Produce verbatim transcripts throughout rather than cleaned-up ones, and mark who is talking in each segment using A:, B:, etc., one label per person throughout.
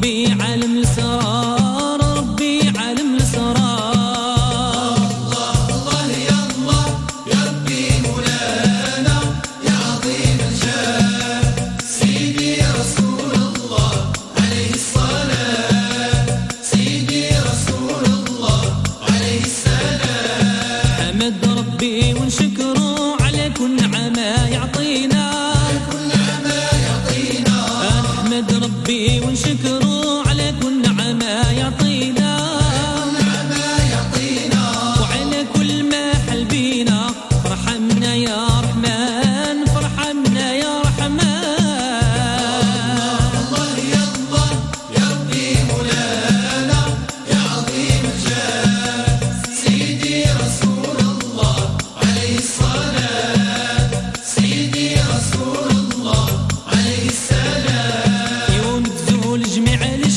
A: ربي عالم الأسرار، ربي عالم الأسرار.
B: الله الله يا الله يا ربي مولانا يا عظيم الجاه، سيدي رسول الله عليه الصلاة، سيدي رسول الله عليه السلام.
A: حمد ربي ونشكره على كل نعمة يعطينا،
B: كل نعمة يعطينا.
A: نحمد ربي ونشكره على كل نعمة يعطينا،
B: نعمة يعطينا.
A: وعلى كل ما حل بينا فرحمنا يا رحمن، فرحمنا يا رحمن.
B: الله يا الله يا ربي مولانا يا عظيم الجاه، سيدي رسول الله عليه الصلاة، سيدي رسول الله عليه السلام.
A: يوم تزول جميع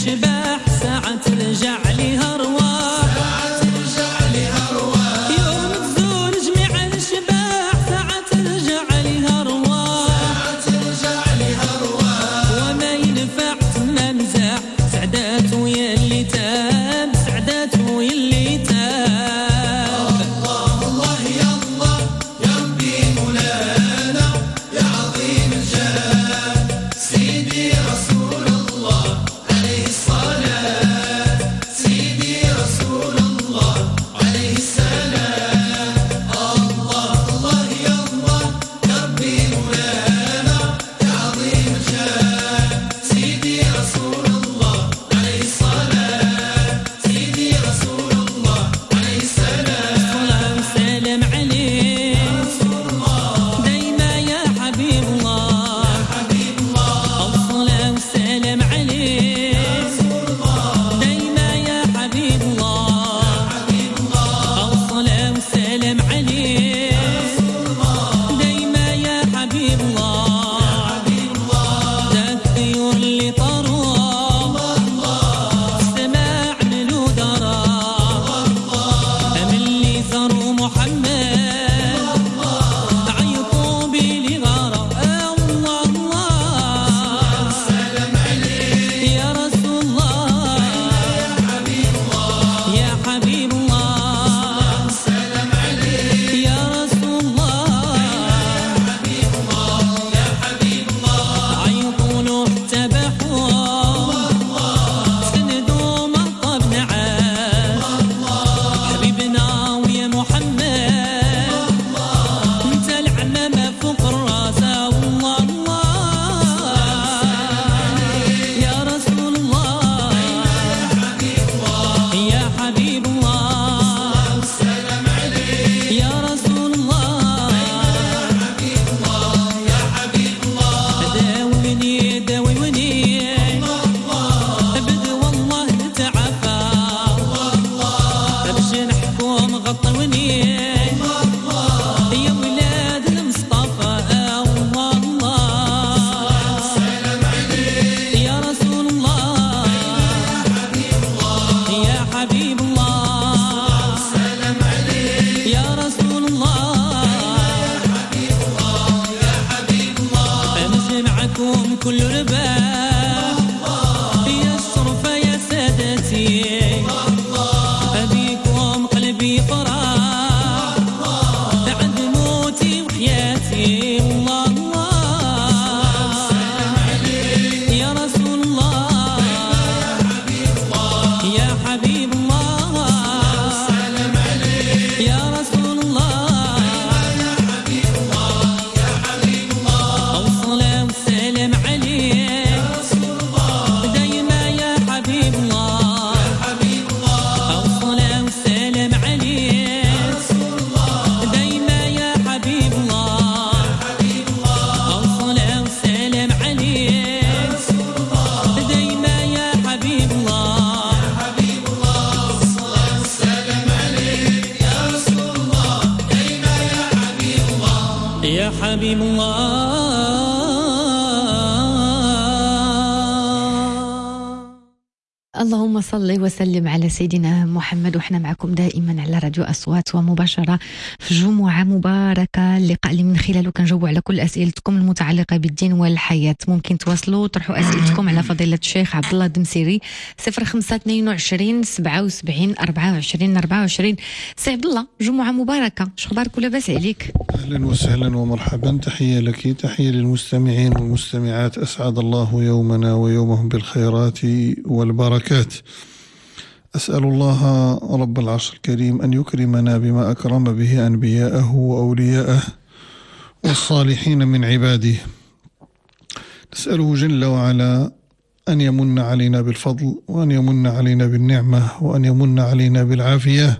C: اللهم صل وسلم على سيدنا محمد، وحنا معكم دائما على راديو أصوات ومباشرة في جمعة مباركة، اللقاء اللي من خلاله كنجاوبوا على كل أسئلتكم المتعلقة بالدين والحياة. ممكن تواصلوا وطرحوا أسئلتكم على فضيلة الشيخ عبد الله الدمسيري صفر خمسة اثنين وعشرين سبعة وسبعين أربعة وعشرين أربعة وعشرين. سي عبد الله، جمعة مباركة، شو أخبارك ولاباس عليك؟
D: أهلا وسهلا ومرحبا، تحية لك، تحية للمستمعين والمستمعات، أسعد الله يومنا ويومهم بالخيرات والبركات. أسأل الله رب العرش الكريم أن يكرمنا بما أكرم به أنبياءه وأولياءه والصالحين من عباده. نسأله جل وعلا أن يمن علينا بالفضل، وأن يمن علينا بالنعمة، وأن يمن علينا بالعافية،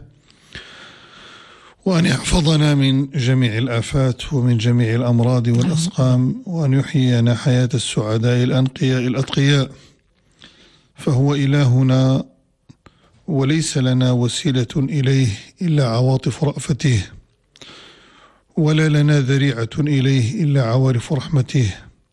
D: وأن يحفظنا من جميع الآفات ومن جميع الأمراض والأسقام، وأن يحيينا حياة السعداء الأنقياء الأتقياء، فهو إلهنا وليس لنا وسيلة إليه إلا عواطف رأفته، ولا لنا ذريعة إليه إلا عوارف رحمته.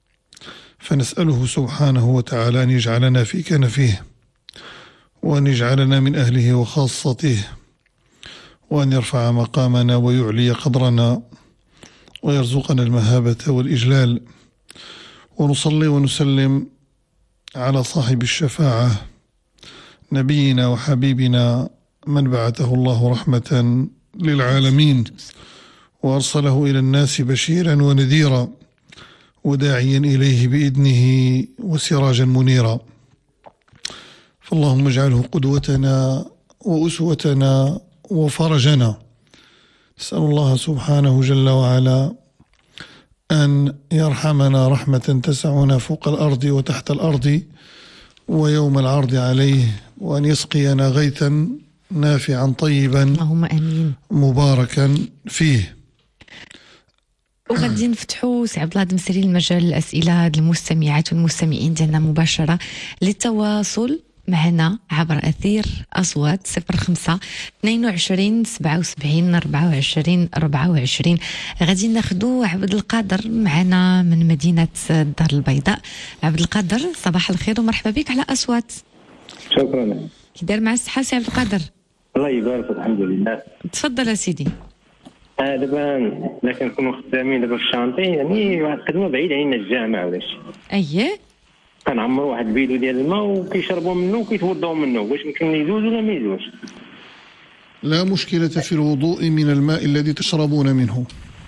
D: فنسأله سبحانه وتعالى أن يجعلنا في كنفه، وأن يجعلنا من أهله وخاصته، وأن يرفع مقامنا ويعلي قدرنا، ويرزقنا المهابة والإجلال. ونصلي ونسلم على صاحب الشفاعة نبينا وحبيبنا من بعثه الله رحمة للعالمين، وأرسله إلى الناس بشيرا ونذيرا، وداعيا إليه بإذنه وسراجا منيرا. فاللهم اجعله قدوتنا وأسوتنا وفرجنا. نسأل الله سبحانه جل وعلا أن يرحمنا رحمة تسعنا فوق الأرض وتحت الأرض ويوم العرض عليه، وأن يسقينا غيثا نافعا طيبا
C: اللهم آمين
D: مباركا فيه.
C: وغادي نفتحوا سي عبد الله الدمسيري المجال الأسئلة المستمعات والمستمعين ديالنا مباشرة للتواصل معنا عبر أثير أصوات صفر خمسة اثنين وعشرين سبعة وسبعين أربعة وعشرين أربعة وعشرين. غادي ناخدو عبد القادر معنا من مدينة الدار البيضاء. عبد القادر، صباح الخير ومرحبا بك على أصوات.
E: شكرا.
C: كي داير مع الصحة سي عبد القادر؟
E: الله يبارك، الحمد لله.
C: تفضل يا سيدي.
E: آه دابا إلا كنكونوا خدامين دابا في الشانطي، يعني واحد الخدمة بعيد علينا الجامع ولا شي.
C: أييه؟
E: كنعمروا واحد البيدو ديال الماء وكيشربوا منه وكيتوضاو منه، واش يمكن يجوز ولا ما يجوز؟
D: لا مشكلة في الوضوء من الماء الذي تشربون منه.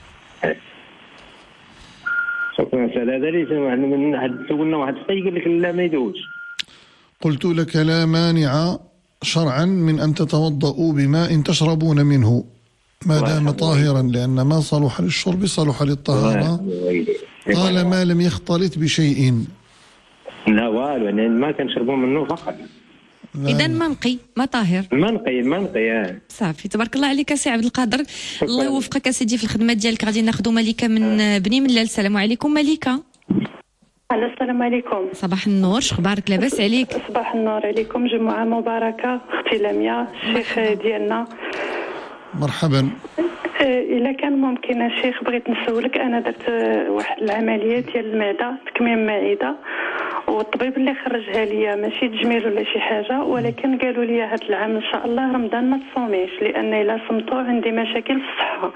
E: شكرا. هذا ليس من واحد سولنا واحد الشيء قال لك لا ما يجوز.
D: قلت لك لا مانع شرعا من أن تتوضؤوا بماء تشربون منه ما دام طاهرا، لأن ما صلح للشرب صلح للطهارة طالما لم يختلط بشيء.
E: لا والو، يعني ما كنشربوا منه فقط.
C: إذا منقي ما طاهر.
E: منقي منقي
C: صافي، تبارك الله عليك سي عبد القادر. الله يوفقك سيدي في الخدمة ديالك. غادي ناخذوا مليكة من بني ملال. السلام عليكم مليكة.
F: السلام عليكم.
C: صباح النور، شخبارك؟ لاباس عليك؟
F: صباح النور عليكم، جمعة مباركة. اختي لميا الشيخ ديالنا.
D: مرحبا.
F: إلا كان ممكن الشيخ بغيت نسولك، أنا درت واحد العملية ديال المعدة، تكميم معدة، والطبيب اللي خرجها ليا ماشي تجميل ولا شي حاجة، ولكن قالوا لي هذا العام إن شاء الله رمضان ما تصوميش، لأن إلا صمتو عندي مشاكل في الصحة.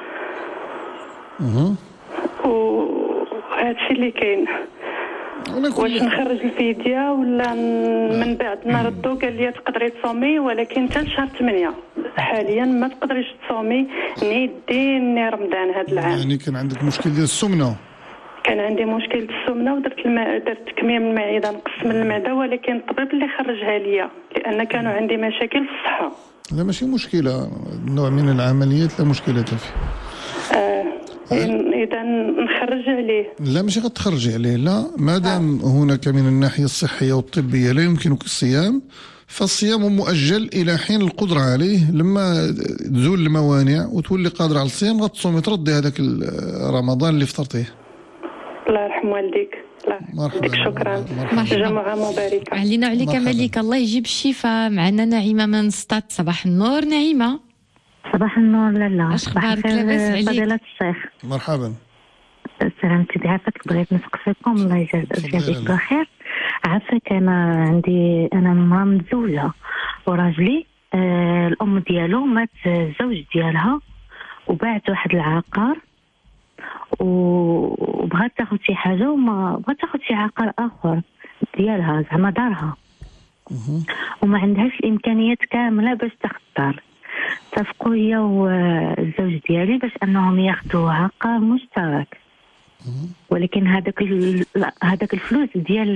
D: اها.
F: وهذا الشيء اللي كاين. واش نخرج الفدية ولا من بعد نردو؟ قال لي تقدري تصومي ولكن حتى لشهر ثمانية. حاليا ما تقدريش تصومي نيدي ني رمضان هذا العام.
D: يعني كان عندك مشكل ديال السمنة؟
F: كان عندي مشكل السمنة ودرت الماء، درت تكميم المعدة، نقص من المعدة، ولكن الطبيب اللي خرجها ليا لأن كانوا عندي مشاكل في الصحة.
D: لا ماشي مشكلة، نوع من العمليات لا مشكلة فيه.
F: آه. إذا نخرج عليه؟
D: لا ماشي غتخرجي عليه، لا مادام هناك من الناحية الصحية والطبية لا يمكنك الصيام، فالصيام مؤجل إلى حين القدرة عليه. لما تزول الموانع وتولي قادر على الصيام غتصومي تردي هذاك رمضان اللي فطرتيه.
F: الله يرحم والديك. مرحبا. شكرا.
C: مرحبا.
F: جمعة مباركة
C: علينا عليك مليكة. الله يجيب الشفاء. معنا نعيمة من سطات. صباح النور نعيمة.
G: صباح النور لالا.
C: اش اخبارك؟ لاباس عليك؟
G: فضيلة الشيخ.
D: مرحبا.
G: سلامتي بعافاك. بغيت نسقسيكم الله يجازيك بخير عافاك، انا عندي انا مرا متزوجه وراجلي آه الام ديالو مات الزوج ديالها وباعت واحد العقار وبغات تاخذ شي حاجه وما بغات تاخذ شي عقار اخر ديالها زعما دارها وما عندهاش الامكانيات كامله باش تاخذ دار. اتفقوا هي والزوج ديالي باش انهم ياخذوا عقار مشترك، ولكن هذاك هذاك الفلوس ديال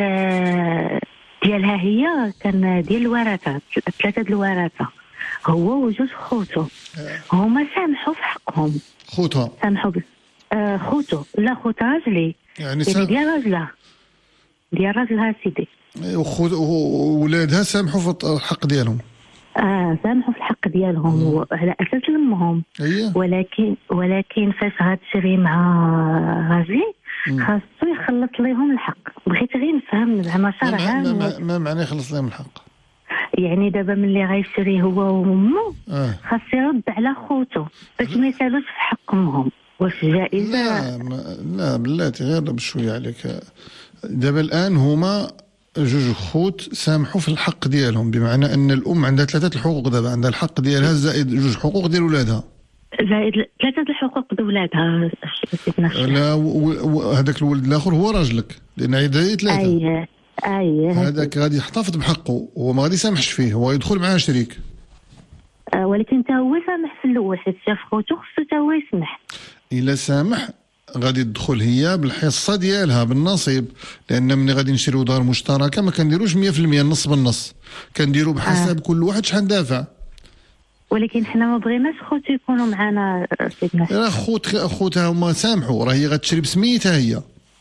G: ديالها هي كان ديال الورثه، ثلاثه د الورثه، هو وجوج خوتو هما سامحوا في حقهم.
D: خوتها
G: سامحوا ب... آه خوتو لا خوت راجلي
D: يعني,
G: يعني ديال راجلها ديال راجلها سيدي،
D: وخوت وولادها سامحوا في الحق ديالهم.
G: اه سامحوا في الحق ديالهم وعلى اساس لمهم.
D: أيه.
G: ولكن ولكن فاش غتشري مع راجلي خاصو يخلص ليهم الحق. بغيت غير نفهم زعما شرعا
D: ما, ما, ما معنى يخلص لهم الحق؟
G: يعني دابا ملي غيشري هو وامه
D: آه.
G: خاص يرد على خوتو باش ما يسالوش في حق امهم. واش جائزه؟
D: لا ما لا بلاتي غير بشويه عليك. دابا الان هما جوج خوت سامحوا في الحق ديالهم، بمعنى ان الام عندها ثلاثه الحقوق، دابا عندها الحق ديالها زائد جوج حقوق ديال ولادها،
G: زائد ثلاثه الحقوق ديال ولادها.
D: لا هذاك الولد الاخر هو راجلك لان عندها ثلاثه.
G: اييه اييه
D: هذاك غادي يحتفظ بحقه، هو ما غادي يسامحش فيه، هو يدخل معاه شريك.
G: آه ولكن تا هو سامح في الاول حيت شاف خوتو خصو تا هو يسمح.
D: الا سامح غادي تدخل هي بالحصه ديالها بالنصيب، لان ملي غادي نشريو دار مشتركه ما كنديروش مية في المية النص بالنص، كنديروا بحسب آه. كل واحد شحال دافع.
G: ولكن حنا ما بغيناش خوتو يكونوا معنا سيدنا.
D: راه خوت خوتها هما سامحوا، راه هي غتشري بسميتها هي.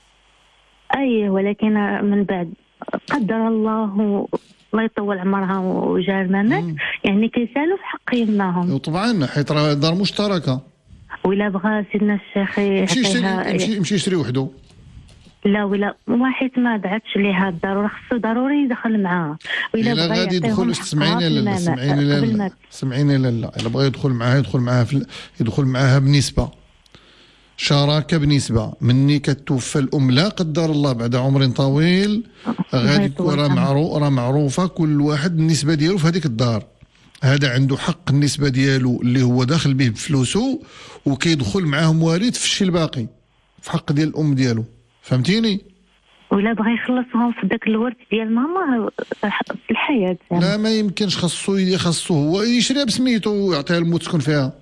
G: اي ولكن من بعد قدر الله الله يطول عمرها وجا الممات يعني كيسالوا في حق يماهم.
D: طبعا حيت راه دار مشتركه.
G: ولا بغى سيدنا الشيخ
D: يمشي يمشي يشري وحده.
G: لا ولا واحد ما دعتش ليها الدار وراه خصو ضروري يدخل معاها. ولا
D: بغى غادي يدخل سمعيني لا سمعيني لا سمعيني لا لا الا بغى يدخل معاها يدخل معاها في يدخل معاها بنسبه شراكه بنسبه. مني كتوفى الام لا قدر الله بعد عمر طويل غادي راه معروف راه معروفه كل واحد النسبه ديالو في هذيك الدار. هذا عنده حق النسبه ديالو اللي هو داخل به بفلوسه، وكيدخل معاهم والد في الشيء الباقي في حق ديال الام ديالو. فهمتيني؟
G: ولا بغى يخلصهم في داك الورث ديال ماما في الحياه.
D: لا ما يمكنش، خاصو خاصو هو يشريها بسميتو ويعطيها لمو تسكن فيها.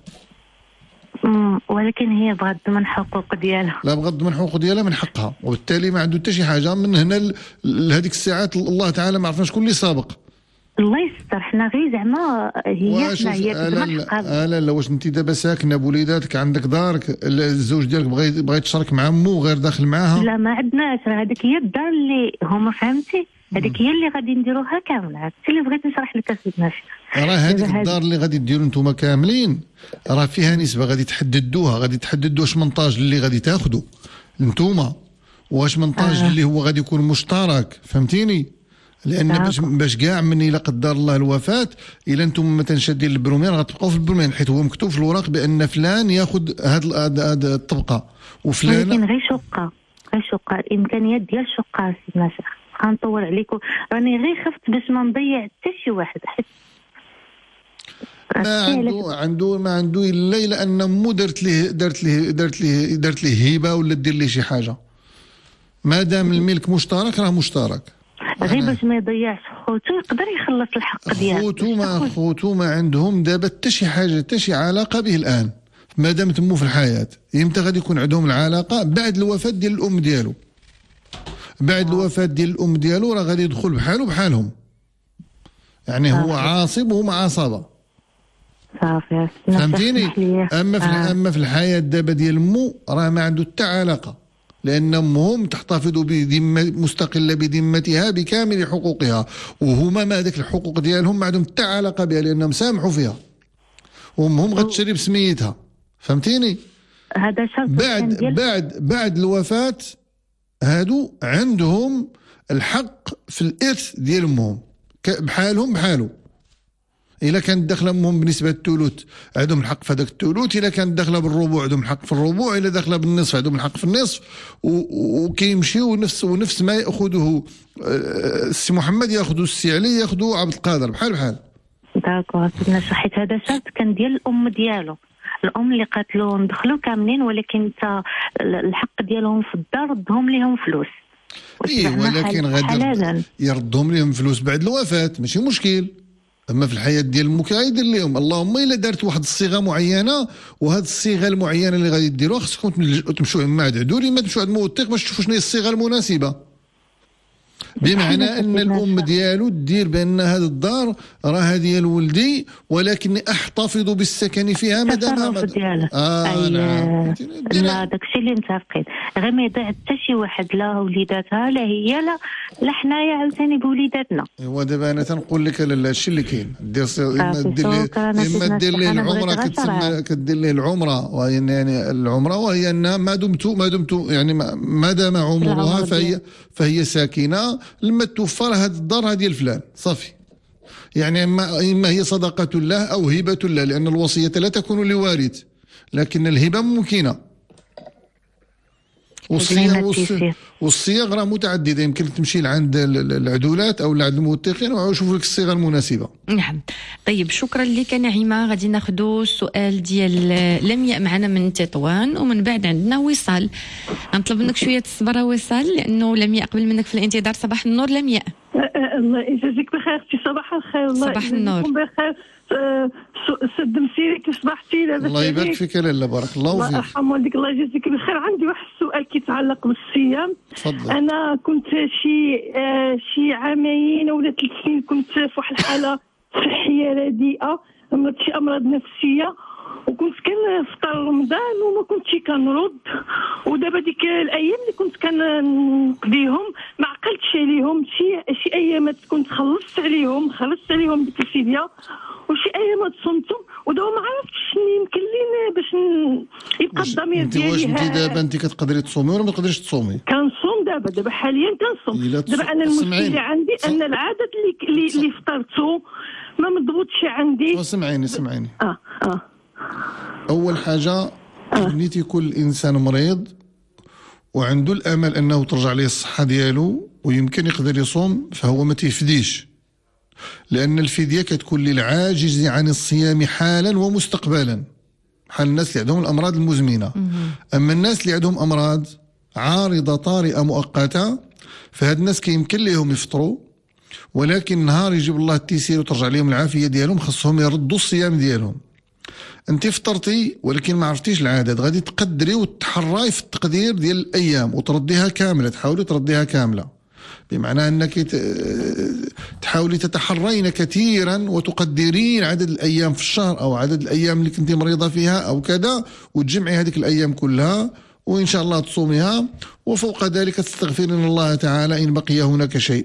G: امم ولكن هي بغات من حقوق ديالها.
D: لا بغات من حقوق ديالها من حقها، وبالتالي ما عنده حتى شي حاجه من هنا لهذيك الساعات. الله تعالى ما عرفنا شكون اللي سابق.
G: الله يستر، حنا غير زعما هي حنا هي
D: لا لا لا واش انت دابا ساكنه بوليداتك عندك دارك، الزوج ديالك بغى بغى يتشارك مع مو غير داخل معاها؟
G: لا ما عندناش، هذيك هي الدار اللي هما فهمتي، هذيك هي اللي غادي نديروها كامله. هادشي اللي بغيت نشرح لك سيدنا الشيخ.
D: راه هذيك الدار اللي غادي ديروا نتوما كاملين راه فيها نسبه غادي تحددوها، غادي تحددوا واش منطاج اللي غادي تاخذوا نتوما واش منطاج آه. اللي هو غادي يكون مشترك. فهمتيني؟ لان باش باش كاع من الا قدر الله الوفاه الا انتم مثلا شادين البرومين غتبقاو في البرومين، حيت هو مكتوب في الوراق بان فلان ياخذ هاد الطبقه وفلان.
G: ولكن غير شقه غير شقه الامكانيات ديال شقه سيدنا الشيخ. غنطول عليكم، راني غير خفت باش ما نضيع حتى شي واحد. حيت
D: ما عنده عنده ما عنده الا الا ان مو درت ليه درت ليه درت ليه درت ليه هبه ولا دير ليه شي حاجه. ما دام الملك مشترك راه مشترك.
G: غير باش ما يضيعش خوتو يقدر يخلص الحق ديالو.
D: خوتو ما خوتو ما عندهم دابا حتى شي حاجه حتى شي علاقه به الان، ما دام تمو في الحياه. يمتى غادي يكون عندهم العلاقه؟ بعد الوفاه ديال الام ديالو. بعد الوفاه ديال الام ديالو راه غادي يدخل بحالو بحالهم، يعني هو عاصب وهما عصبه.
G: صافي
D: فهمتيني؟ اما في آه. اما في الحياه دابا ديال مو راه ما عنده حتى علاقه، لان امهم تحتفظ بذمه مستقله بذمتها بكامل حقوقها، وهما ما هذيك الحقوق ديالهم ما عندهم حتى علاقه بها لانهم سامحوا فيها، وامهم غتشري بسميتها. فهمتيني؟
G: هذا شرط.
D: بعد بعد بعد الوفاه هادو عندهم الحق في الارث ديال امهم بحالهم بحالو. الا كانت داخله امهم بنسبه الثلث عندهم الحق في هذاك الثلث، الا كانت داخله بالربع عندهم الحق في الربع، الا داخله بالنصف عندهم الحق في النصف، وكيمشيو نفس ونفس ما ياخذه السي محمد ياخذه السي علي ياخذه عبد القادر بحال بحال.
G: داكور سيدنا الشيخ، حيت هذا شرط كان ديال الام ديالو، الام اللي قالت له ندخلوا كاملين ولكن انت الحق ديالهم في الدار ردهم ليهم فلوس.
D: ايه ولكن غادي يردهم لهم فلوس بعد الوفاه ماشي مشكل، اما في الحياه ديال امك غيدير لهم، اللهم الا دارت واحد الصيغه معينه، وهذه الصيغه المعينه اللي غادي ديروها خصكم تمشوا مع عدولي، ما تمشوا عند موثق باش تشوفوا شنو هي الصيغه المناسبه، بمعنى ان الام ديالو دير بان هذه الدار راها ديال ولدي ولكني احتفظ بالسكن فيها مادام
G: ديالها.
D: اه نعم
G: لا داكشي اللي متفقين، غير ما يضيع حتى شي واحد لا وليداتها لا هي لا لا حنايا عاوتاني بوليداتنا.
D: ايوا دابا انا تنقول لك لا هادشي اللي كاين، دير اما دير ليه اما دير ليه العمره كتسمى كدير ليه العمره، وهي يعني العمره وهي ان ما دمت ما دمت يعني ما دام عمرها فهي فهي ساكنه، لما توفى هذه الدار ديال فلان صافي، يعني اما اما هي صدقه له او هبه له، لان الوصيه لا تكون لوارث لكن الهبه ممكنه. والصيغ والصيغ راه متعدده، يمكن تمشي لعند العدولات او لعند الموثقين ويشوفوا لك الصيغه المناسبه.
C: نعم طيب شكرا لك نعيمه. غادي ناخذوا السؤال ديال لمياء معنا من تطوان، ومن بعد عندنا وصال. غنطلب منك شويه الصبر وصال لانه لمياء قبل منك في الانتظار. صباح النور لمياء.
F: الله يجازيك بخير اختي. صباح الخير. الله
C: صباح النور.
F: بخير. سد مسيري كيف صبحتي؟ لاباس؟
D: الله يبارك فيك لاله، بارك الله فيك.
F: الله يرحم والديك الله يجازيك بخير. عندي واحد السؤال كيتعلق بالصيام.
D: تفضل.
F: انا كنت شي آه شي عامين ولا ثلاث سنين كنت في واحد الحاله صحيه رديئه، مرضت شي امراض نفسيه، وكنت كنفطر رمضان وما كنتش كنرد، ودابا ديك الايام اللي كنت كنقضيهم ما عقلتش عليهم. شي شي ايامات كنت خلصت عليهم خلصت عليهم ديك الفديه، وشي ايامات صمتهم، ودابا ما عرفتش شنو يمكن لي باش يبقى الضمير ديالي.
D: واش انت دابا انت كتقدري تصومي ولا ما تقدريش تصومي؟
F: كنصوم دابا دابا حاليا كنصوم. دابا انا المشكل اللي عندي ان العادات اللي اللي فطرتو ما مضبوطش عندي.
D: سمعيني سمعيني
F: اه اه
D: أول حاجة نيتي كل إنسان مريض وعنده الأمل أنه ترجع ليه الصحة ديالو ويمكن يقدر يصوم، فهو ما تيفديش، لأن الفدية كتكون للعاجز عن الصيام حالا ومستقبلا، حال الناس اللي عندهم الأمراض المزمنة. أما الناس اللي عندهم أمراض عارضة طارئة مؤقتة فهاد الناس كيمكن لهم يفطروا، ولكن نهار يجيب الله التيسير وترجع لهم العافية ديالهم خصهم يردوا الصيام ديالهم. انت فطرتي ولكن ما عرفتيش العدد، غادي تقدري وتحراي في التقدير ديال الايام وترديها كامله، تحاولي ترديها كامله، بمعنى انك تحاولي تتحرين كثيرا وتقدرين عدد الايام في الشهر او عدد الايام اللي كنتي مريضه فيها او كذا، وتجمعي هذيك الايام كلها وان شاء الله تصوميها، وفوق ذلك تستغفرين الله تعالى ان بقي هناك شيء.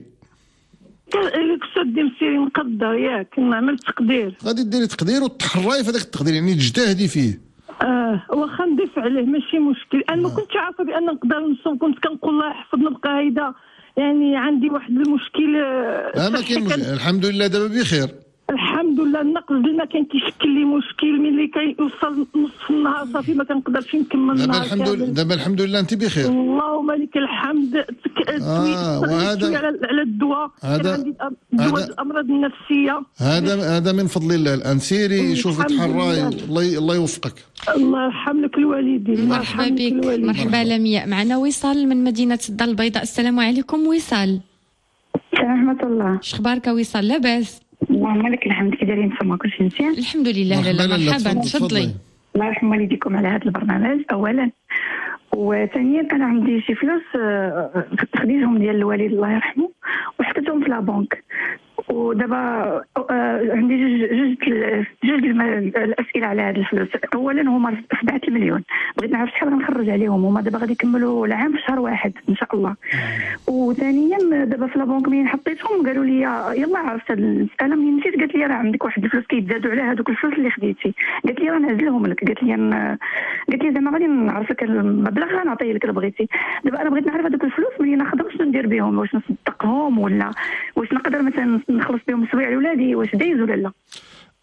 F: كسدي مسيري نقدر ياك نعمل تقدير،
D: غادي ديري تقدير وتحراي في هذاك التقدير، يعني تجتهدي فيه.
F: اه واخا نضيف عليه ماشي مشكل. انا ما كنتش عارفه بان نقدر نصوم، كنت كنقول الله يحفظنا نبقى هيدا، يعني عندي واحد المشكل.
D: لا ما كاين مشكل، الحمد لله دابا بخير
F: الحمد لله. النقص ديالنا كان كيشكل لي مشكل ملي كيوصل نصف النهار صافي ما كنقدرش نكمل النهار.
D: دابا الحمد لله دابا الحمد لله انت بخير
F: اللهم لك الحمد.
D: آه وهذا
F: على الدواء،
D: هذا
F: عندي دواء الامراض النفسيه.
D: هذا هذا من فضل الله. الان سيري شوفي تحراي، الله الله يوفقك.
F: الله يرحم لك الوالدين.
C: مرحبا بك. مرحبا لمياء. معنا وصال من مدينه الدار البيضاء. السلام عليكم وصال.
H: ورحمة الله.
C: شخبارك وصال؟ لاباس؟
H: اللهم لك الحمد. كي دايرين نتوما كلشي مزيان؟
C: الحمد لله. لاله مرحبا تفضلي.
H: الله يرحم والديكم على هذا البرنامج اولا، وثانيا انا عندي شي فلوس خديتهم ديال الوالد الله يرحمه وحطيتهم في لابونك، ودابا عندي جوج جوج جوج الاسئله على هذه الفلوس. اولا هما سبعة المليون، بغيت نعرف شحال غنخرج عليهم، هما دابا غادي يكملوا العام في شهر واحد ان شاء الله. وثانيا دابا في لابونك منين حطيتهم قالوا لي يلا عرفت هذه المساله منين مشيت، قالت لي راه عندك واحد الفلوس كيتزادوا على هذوك الفلوس اللي خديتي، قالت لي راه نعزلهم لك، قالت لي قالت لي زعما غادي نعرف لك المبلغ غنعطيه لك الا بغيتي. دابا انا بغيت نعرف هذوك الفلوس منين ناخذهم شنو ندير بهم، واش نصدقهم ولا واش نقدر مثلا نخلص بهم سويع لولادي، واش دايز ولا لا؟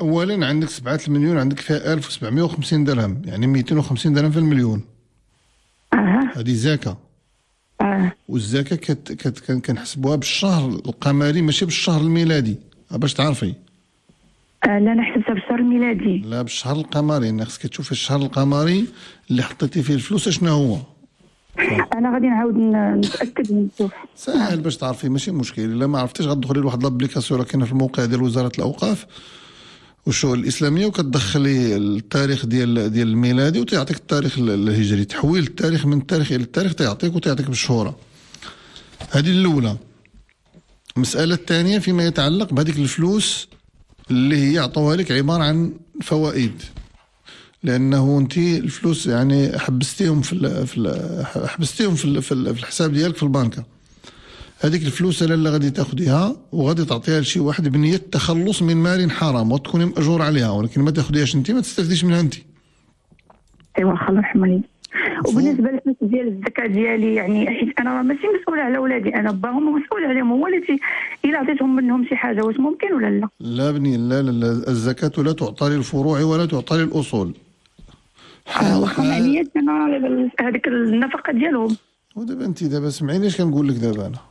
D: اولا عندك سبعة المليون عندك فيها ألف وسبعمائة وخمسين درهم، يعني مئتين وخمسين درهم في المليون.
H: اه
D: هذه زكاه.
H: اه
D: والزكاه كت كت كنحسبوها بالشهر القمري ماشي بالشهر الميلادي باش تعرفي.
H: آه، لا انا حسبتها بالشهر الميلادي.
D: لا بالشهر القمري، يعني خصك تشوفي الشهر القمري اللي حطيتي فيه الفلوس شنو هو.
H: انا غادي نعاود ن- نتاكد ونشوف.
D: سهل باش تعرفي ماشي مشكل. الا ما عرفتيش غتدخلي لواحد لابليكاسيون راه كاينه في الموقع ديال وزاره الاوقاف والشؤون الاسلاميه وكتدخلي التاريخ ديال ديال الميلادي وتعطيك التاريخ الهجري، تحويل التاريخ من التاريخ الى التاريخ تعطيك وتعطيك بالشهوره. هذه الاولى. المساله الثانيه فيما يتعلق بهذيك الفلوس اللي هي عطوها لك عباره عن فوائد، لانه انت الفلوس يعني حبستيهم في ال في ال حبستيهم في ال في, ال في الحساب ديالك في البنكه. هذيك الفلوس اللي غادي تاخذيها وغادي تعطيها لشي واحد بنيه التخلص من مال حرام وتكوني ماجور عليها، ولكن ما تاخذيهاش انت، ما تستفديش منها انت.
H: ايوا خا الله يرحمني. وبالنسبه للفلوس ديال الزكاه ديالي، يعني حيت انا راه ماشي مسؤوله على ولادي، انا باهم مسؤول عليهم، هو اللي تي- الا عطيتهم منهم شي حاجه واش ممكن ولا لا؟
D: لا بني لا لا, لا. الزكاه لا تعطى للفروع ولا تعطى للاصول.
H: آه، واخا معنيات انا هذيك النفقه ديالهم.
D: ودابا انت دابا سمعيني اش كنقول لك دابا انا.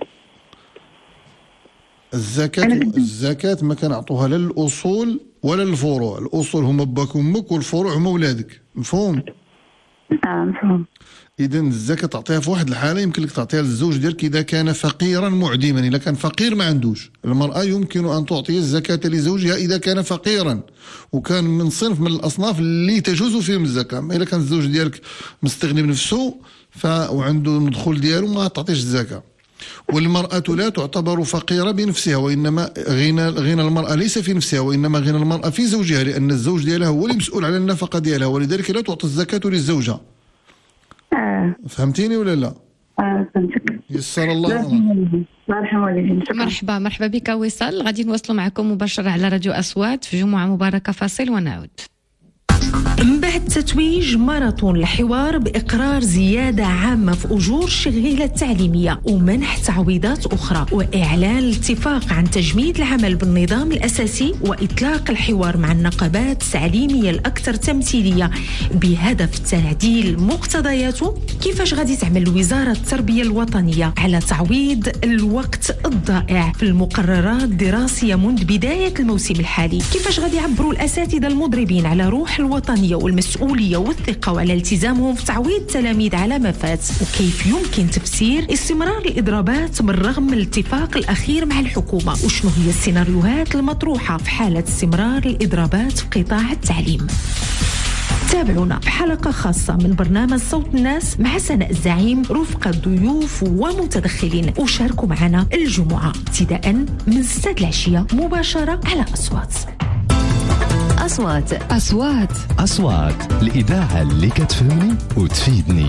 D: الزكاة
H: أنا-
D: الزكاة ما كنعطوها لا للأصول ولا للفروع، الأصول هما باك وأمك والفروع هما ولادك، مفهوم؟
H: اه مفهوم.
D: إذا الزكاة تعطيها في واحد الحالة يمكن لك تعطيها للزوج ديالك إذا كان فقيرا معدما، إذا كان فقير ما عندوش، المرأة يمكن أن تعطي الزكاة لزوجها إذا كان فقيرا وكان من صنف من الأصناف اللي تجوز فيهم الزكاة، أما إذا كان الزوج ديالك مستغني بنفسه ف وعنده المدخول ديالو ما تعطيش الزكاة. والمرأة لا تعتبر فقيرة بنفسها، وإنما غنى غنى المرأة ليس في نفسها، وإنما غنى المرأة في زوجها، لأن الزوج ديالها هو اللي مسؤول على النفقة ديالها، ولذلك لا تعطى الزكاة للزوجة.
H: اه
D: فهمتيني ولا لا؟
H: اه فهمتك.
D: يسر الله
H: الله
D: أمرك.
H: يرحم الله يرحم والديك. شكرا.
C: مرحبا مرحبا بك وصال. غادي نواصلوا معكم مباشرة على راديو أصوات في جمعة مباركة. فاصل ونعود.
I: من بعد تتويج ماراثون الحوار بإقرار زيادة عامة في أجور الشغيلة التعليمية ومنح تعويضات أخرى، وإعلان الاتفاق عن تجميد العمل بالنظام الأساسي وإطلاق الحوار مع النقابات التعليمية الأكثر تمثيلية بهدف تعديل مقتضياته، كيفاش غادي تعمل وزارة التربية الوطنية على تعويض الوقت الضائع في المقررات الدراسية منذ بداية الموسم الحالي، كيفاش غادي يعبروا الأساتذة المضربين على روح الوطنية والمسؤولية والثقة وعلى التزامهم في تعويض التلاميذ على ما فات، وكيف يمكن تفسير استمرار الإضرابات بالرغم من الاتفاق الأخير مع الحكومة، وشنو هي السيناريوهات المطروحة في حالة استمرار الإضرابات في قطاع التعليم. تابعونا في حلقة خاصة من برنامج صوت الناس مع سناء الزعيم رفقة ضيوف ومتدخلين، وشاركوا معنا الجمعة ابتداء من ستة العشية مباشرة على أصوات.
J: أصوات أصوات أصوات الإذاعة اللي كتفهمني وتفيدني.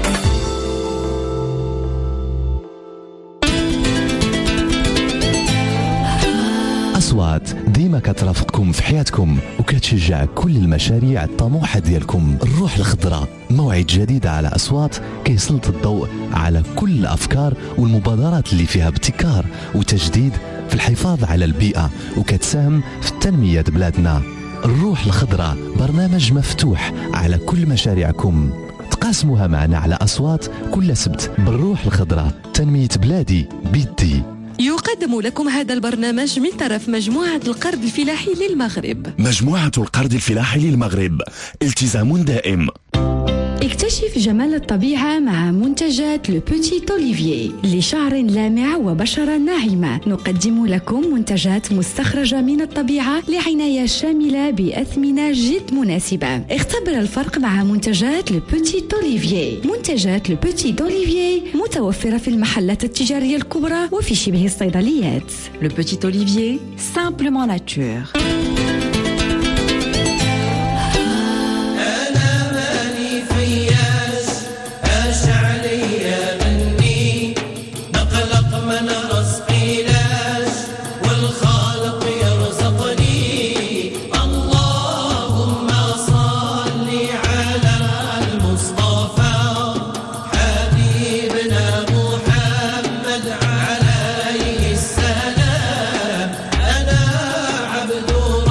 J: أصوات ديما كترافقكم في حياتكم وكتشجع كل المشاريع الطموحة ديالكم. الروح الخضراء موعد جديد على أصوات كيسلط الضوء على كل الأفكار والمبادرات اللي فيها ابتكار وتجديد في الحفاظ على البيئة وكتساهم في التنمية بلادنا. الروح الخضراء برنامج مفتوح على كل مشاريعكم، تقاسموها معنا على أصوات كل سبت. بالروح الخضراء تنمية بلادي بيدي.
K: يقدم لكم هذا البرنامج من طرف مجموعة القرض الفلاحي للمغرب.
L: مجموعة القرض الفلاحي للمغرب، التزام دائم.
M: اكتشف جمال الطبيعة مع منتجات لو بوتي أوليفييه لشعر لامع وبشرة ناعمة. نقدم لكم منتجات مستخرجة من الطبيعة لعناية شاملة بأثمنة جد مناسبة. اختبر الفرق مع منتجات لو بوتي أوليفييه. منتجات لو بوتي أوليفييه متوفرة في المحلات التجارية الكبرى وفي شبه الصيدليات. لو بوتي أوليفييه سامبلومون ناتور.
B: عبد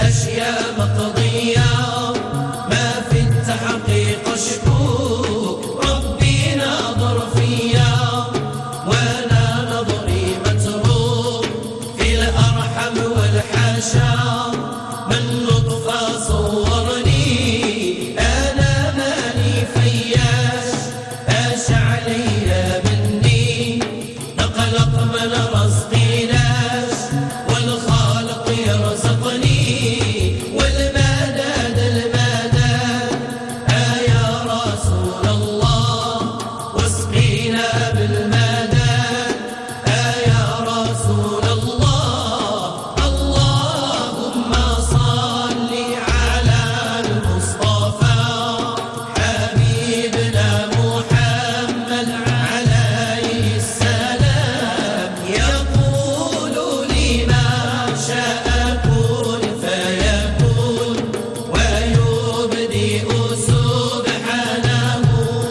B: أشياء مقضية ما في التحقيق أشكو ربي ناظر فيا وأنا نظري متروك في الأرحم والحاشا من نطفة صورني أنا ماني فياش أش علي مني نقلق من رزقي ناس والخالق يرزقني والمداد المداد آه يا رسول الله واسقينا بالمداد آه يا رسول الله اللهم صل على المصطفى حبيبنا محمد عليه السلام يقول لما شاء كن فيكون ويبدئ سبحانه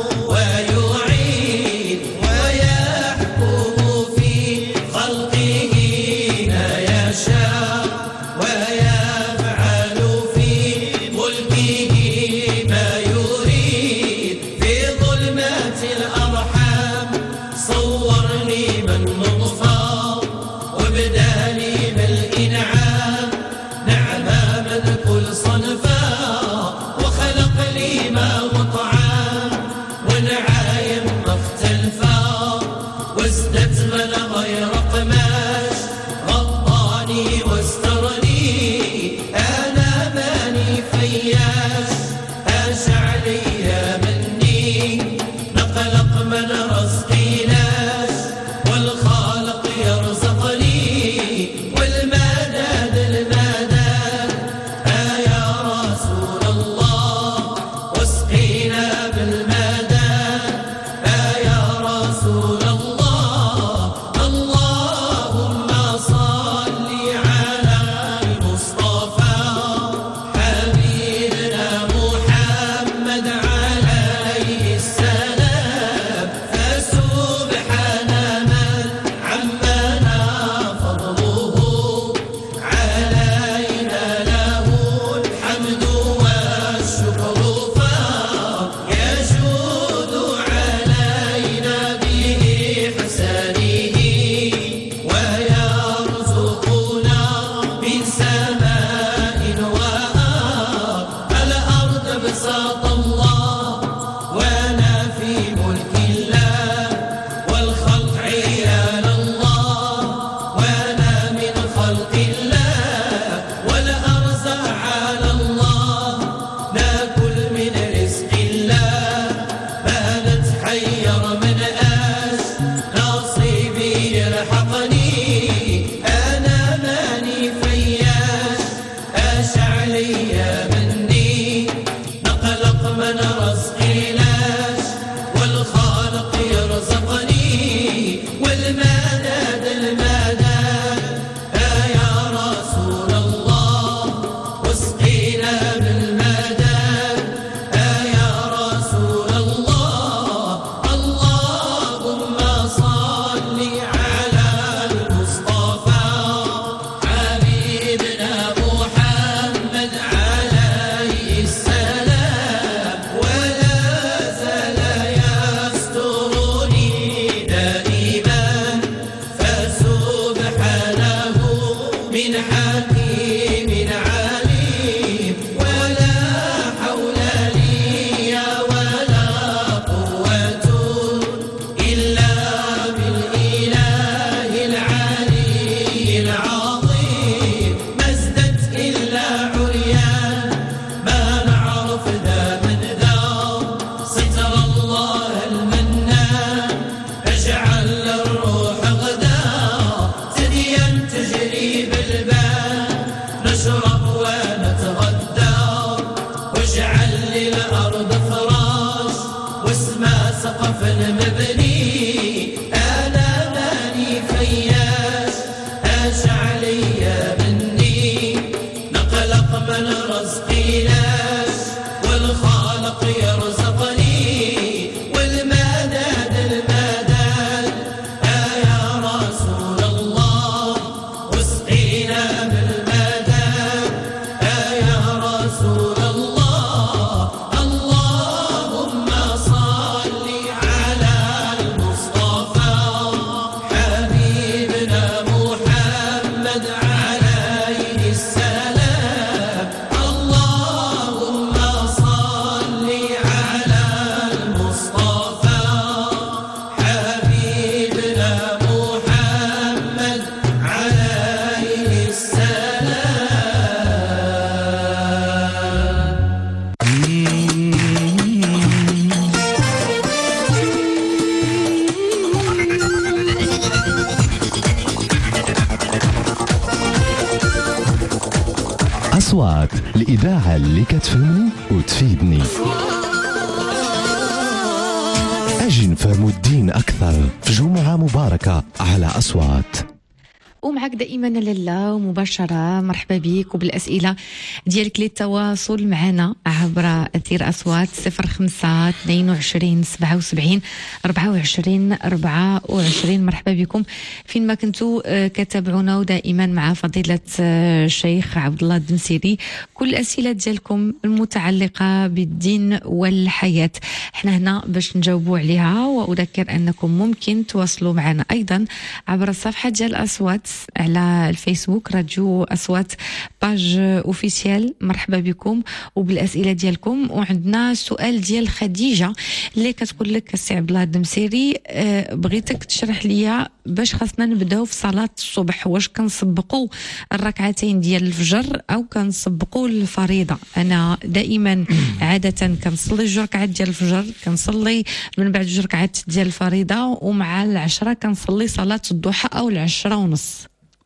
B: ويعيد ويحكم في خلقه ما يشاء ويفعل في ملكه ما يريد في ظلمات الأرحام صورني من نطفة وبداني بالإنعام نعمة من كل صنفا وخلق لي ما وطعام ونعايم مختلفة وازدت من غير قماش غطاني واسترني أنا ماني فياش أش علي مني نقلق من رزقي ناس والخالق يرزقني والمداد المداد آه يا رسول الله واسقينا بالمداد آه يا رسول الله اللهم صل على المصطفى حبيبنا محمد عليه السلام فسبحان من عمنا فضله علينا له الحمد والشكر فيجود علينا بإحسانه ويرزقنا من سماء وأرض الأرض بساط الله وأنا في ملك الله والخلق عيال الله وأنا من خلق الله والأرزاق على الله ناكل من رزق الله ما نتحير من آش نصيبي يلحقني أنا ماني فياش أش علي مني نقلق من رزقي لاش والخالق يرزقني والمداد المداد آه يا رسول الله واسقينا بالمداد آه يا رسول الله اللهم صل على المصطفى حبيبنا محمد عليه السلام ولا زال يسترني دائما فسبحانه من حكيم عليم ولا حول لي ولا قوة إلا بالإله العلي العظيم ما ازددت إلا عريان ما نعرف ذا من ذا ستر الله المنان اجعل الروح غدا ثديا تجري بالبال نشرب ونتغدى واجعل للأرض فراش واسماء سقف مبني أنا ماني فياش أش علي مني نقلق من رزقي ناس والخالق يرزقني والمداد المداد آه يا رسول الله واسقينا بالمداد آه
J: أصوات الإذاعة اللي كتفهمني وتفيدني. أجي نفهموا الدين أكثر في جمعة مباركة على أصوات.
C: ومعك دائما لاله ومباشرة. مرحبا بك وبالأسئلة ديالك للتواصل معنا عبر أثير أصوات صفر خمسة اثنين وعشرين سبعة وسبعين أربعة وعشرين أربعة وعشرين. مرحبا بكم فين ما كنتوا كتابعونا، ودائما مع فضيلة الشيخ عبد الله الدمسيري كل الأسئلة ديالكم المتعلقة بالدين والحياة احنا هنا باش نجاوبوا عليها. وأذكر أنكم ممكن تواصلوا معنا أيضا عبر الصفحة ديال أصوات على الفيسبوك راديو أصوات باج اوفيسيال. مرحبا بكم وبالأسئلة ديالكم. وعندنا سؤال ديال خديجة اللي كتقول لك السي عبد الله الدمسيري أه بغيتك تشرح ليا باش خاصنا نبداو في صلاة الصبح، واش كنسبقوا الركعتين ديال الفجر أو كنسبقوا الفريضة؟ أنا دائما عادة كنصلي جوج ركعات ديال الفجر، كنصلي من بعد جوج ركعات ديال الفريضة، ومع العشرة كنصلي صلاة الضحى أو العشرة ونص.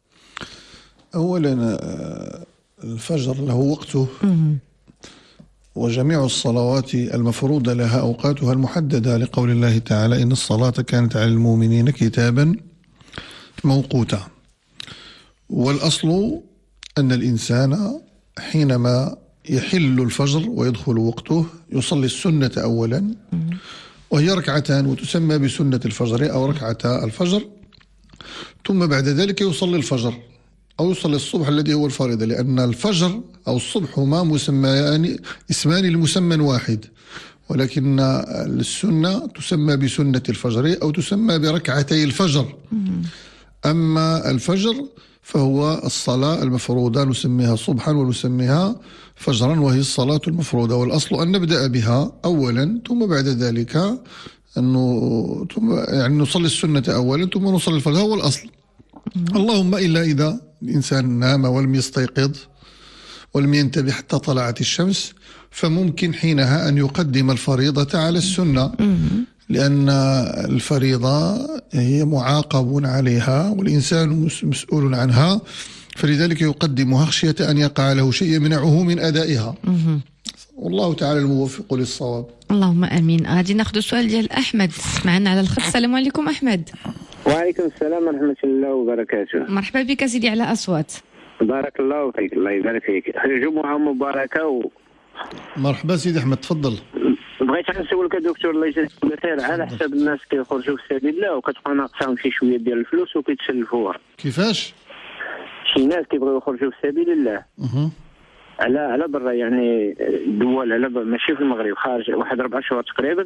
D: أولا الفجر له وقته وجميع الصلوات المفروضة لها أوقاتها المحددة لقول الله تعالى إن الصلاة كانت على المؤمنين كتابا موقوتا. والأصل أن الإنسان حينما يحل الفجر ويدخل وقته يصلي السنة أولا، وهي ركعتان وتسمى بسنة الفجر أو ركعتا الفجر، ثم بعد ذلك يصلي الفجر أو يصلي الصبح الذي هو الفريضة، لأن الفجر أو الصبح هما مسميان اسمان لمسمى واحد، ولكن السنة تسمى بسنة الفجر أو تسمى بركعتي الفجر. أما الفجر فهو الصلاة المفروضة نسميها صبحا ونسميها فجرا، وهي الصلاة المفروضة، والأصل أن نبدأ بها أولا ثم بعد ذلك أنه ثم يعني نصلي السنة أولا ثم نصلي الفجر، هو الأصل. اللهم إلا إذا الإنسان نام ولم يستيقظ ولم ينتبه حتى طلعت الشمس، فممكن حينها أن يقدم الفريضة على السنة، لأن الفريضة هي معاقب عليها والإنسان مسؤول عنها، فلذلك يقدمها خشية أن يقع له شيء يمنعه من أدائها. والله تعالى الموفق للصواب.
C: اللهم امين. غادي ناخذ السؤال ديال احمد معنا على الخط. السلام عليكم احمد.
N: وعليكم السلام ورحمه الله وبركاته.
C: مرحبا بك سيدي على اصوات.
N: بارك الله فيك. الله يبارك فيك. جمعه مباركه و...
D: مرحبا سيدي احمد تفضل.
N: بغيت نسولك دكتور الله يجزيك بخير على حساب الناس كيخرجوا في سبيل الله وكتبقى ناقصاهم شي شويه ديال الفلوس وكيتسلفوها.
D: كيفاش؟
N: شي ناس كيبغيو يخرجوا في سبيل الله
D: اها
N: على على برا، يعني دول على ماشي في المغرب، خارج واحد ربع شهور تقريبا،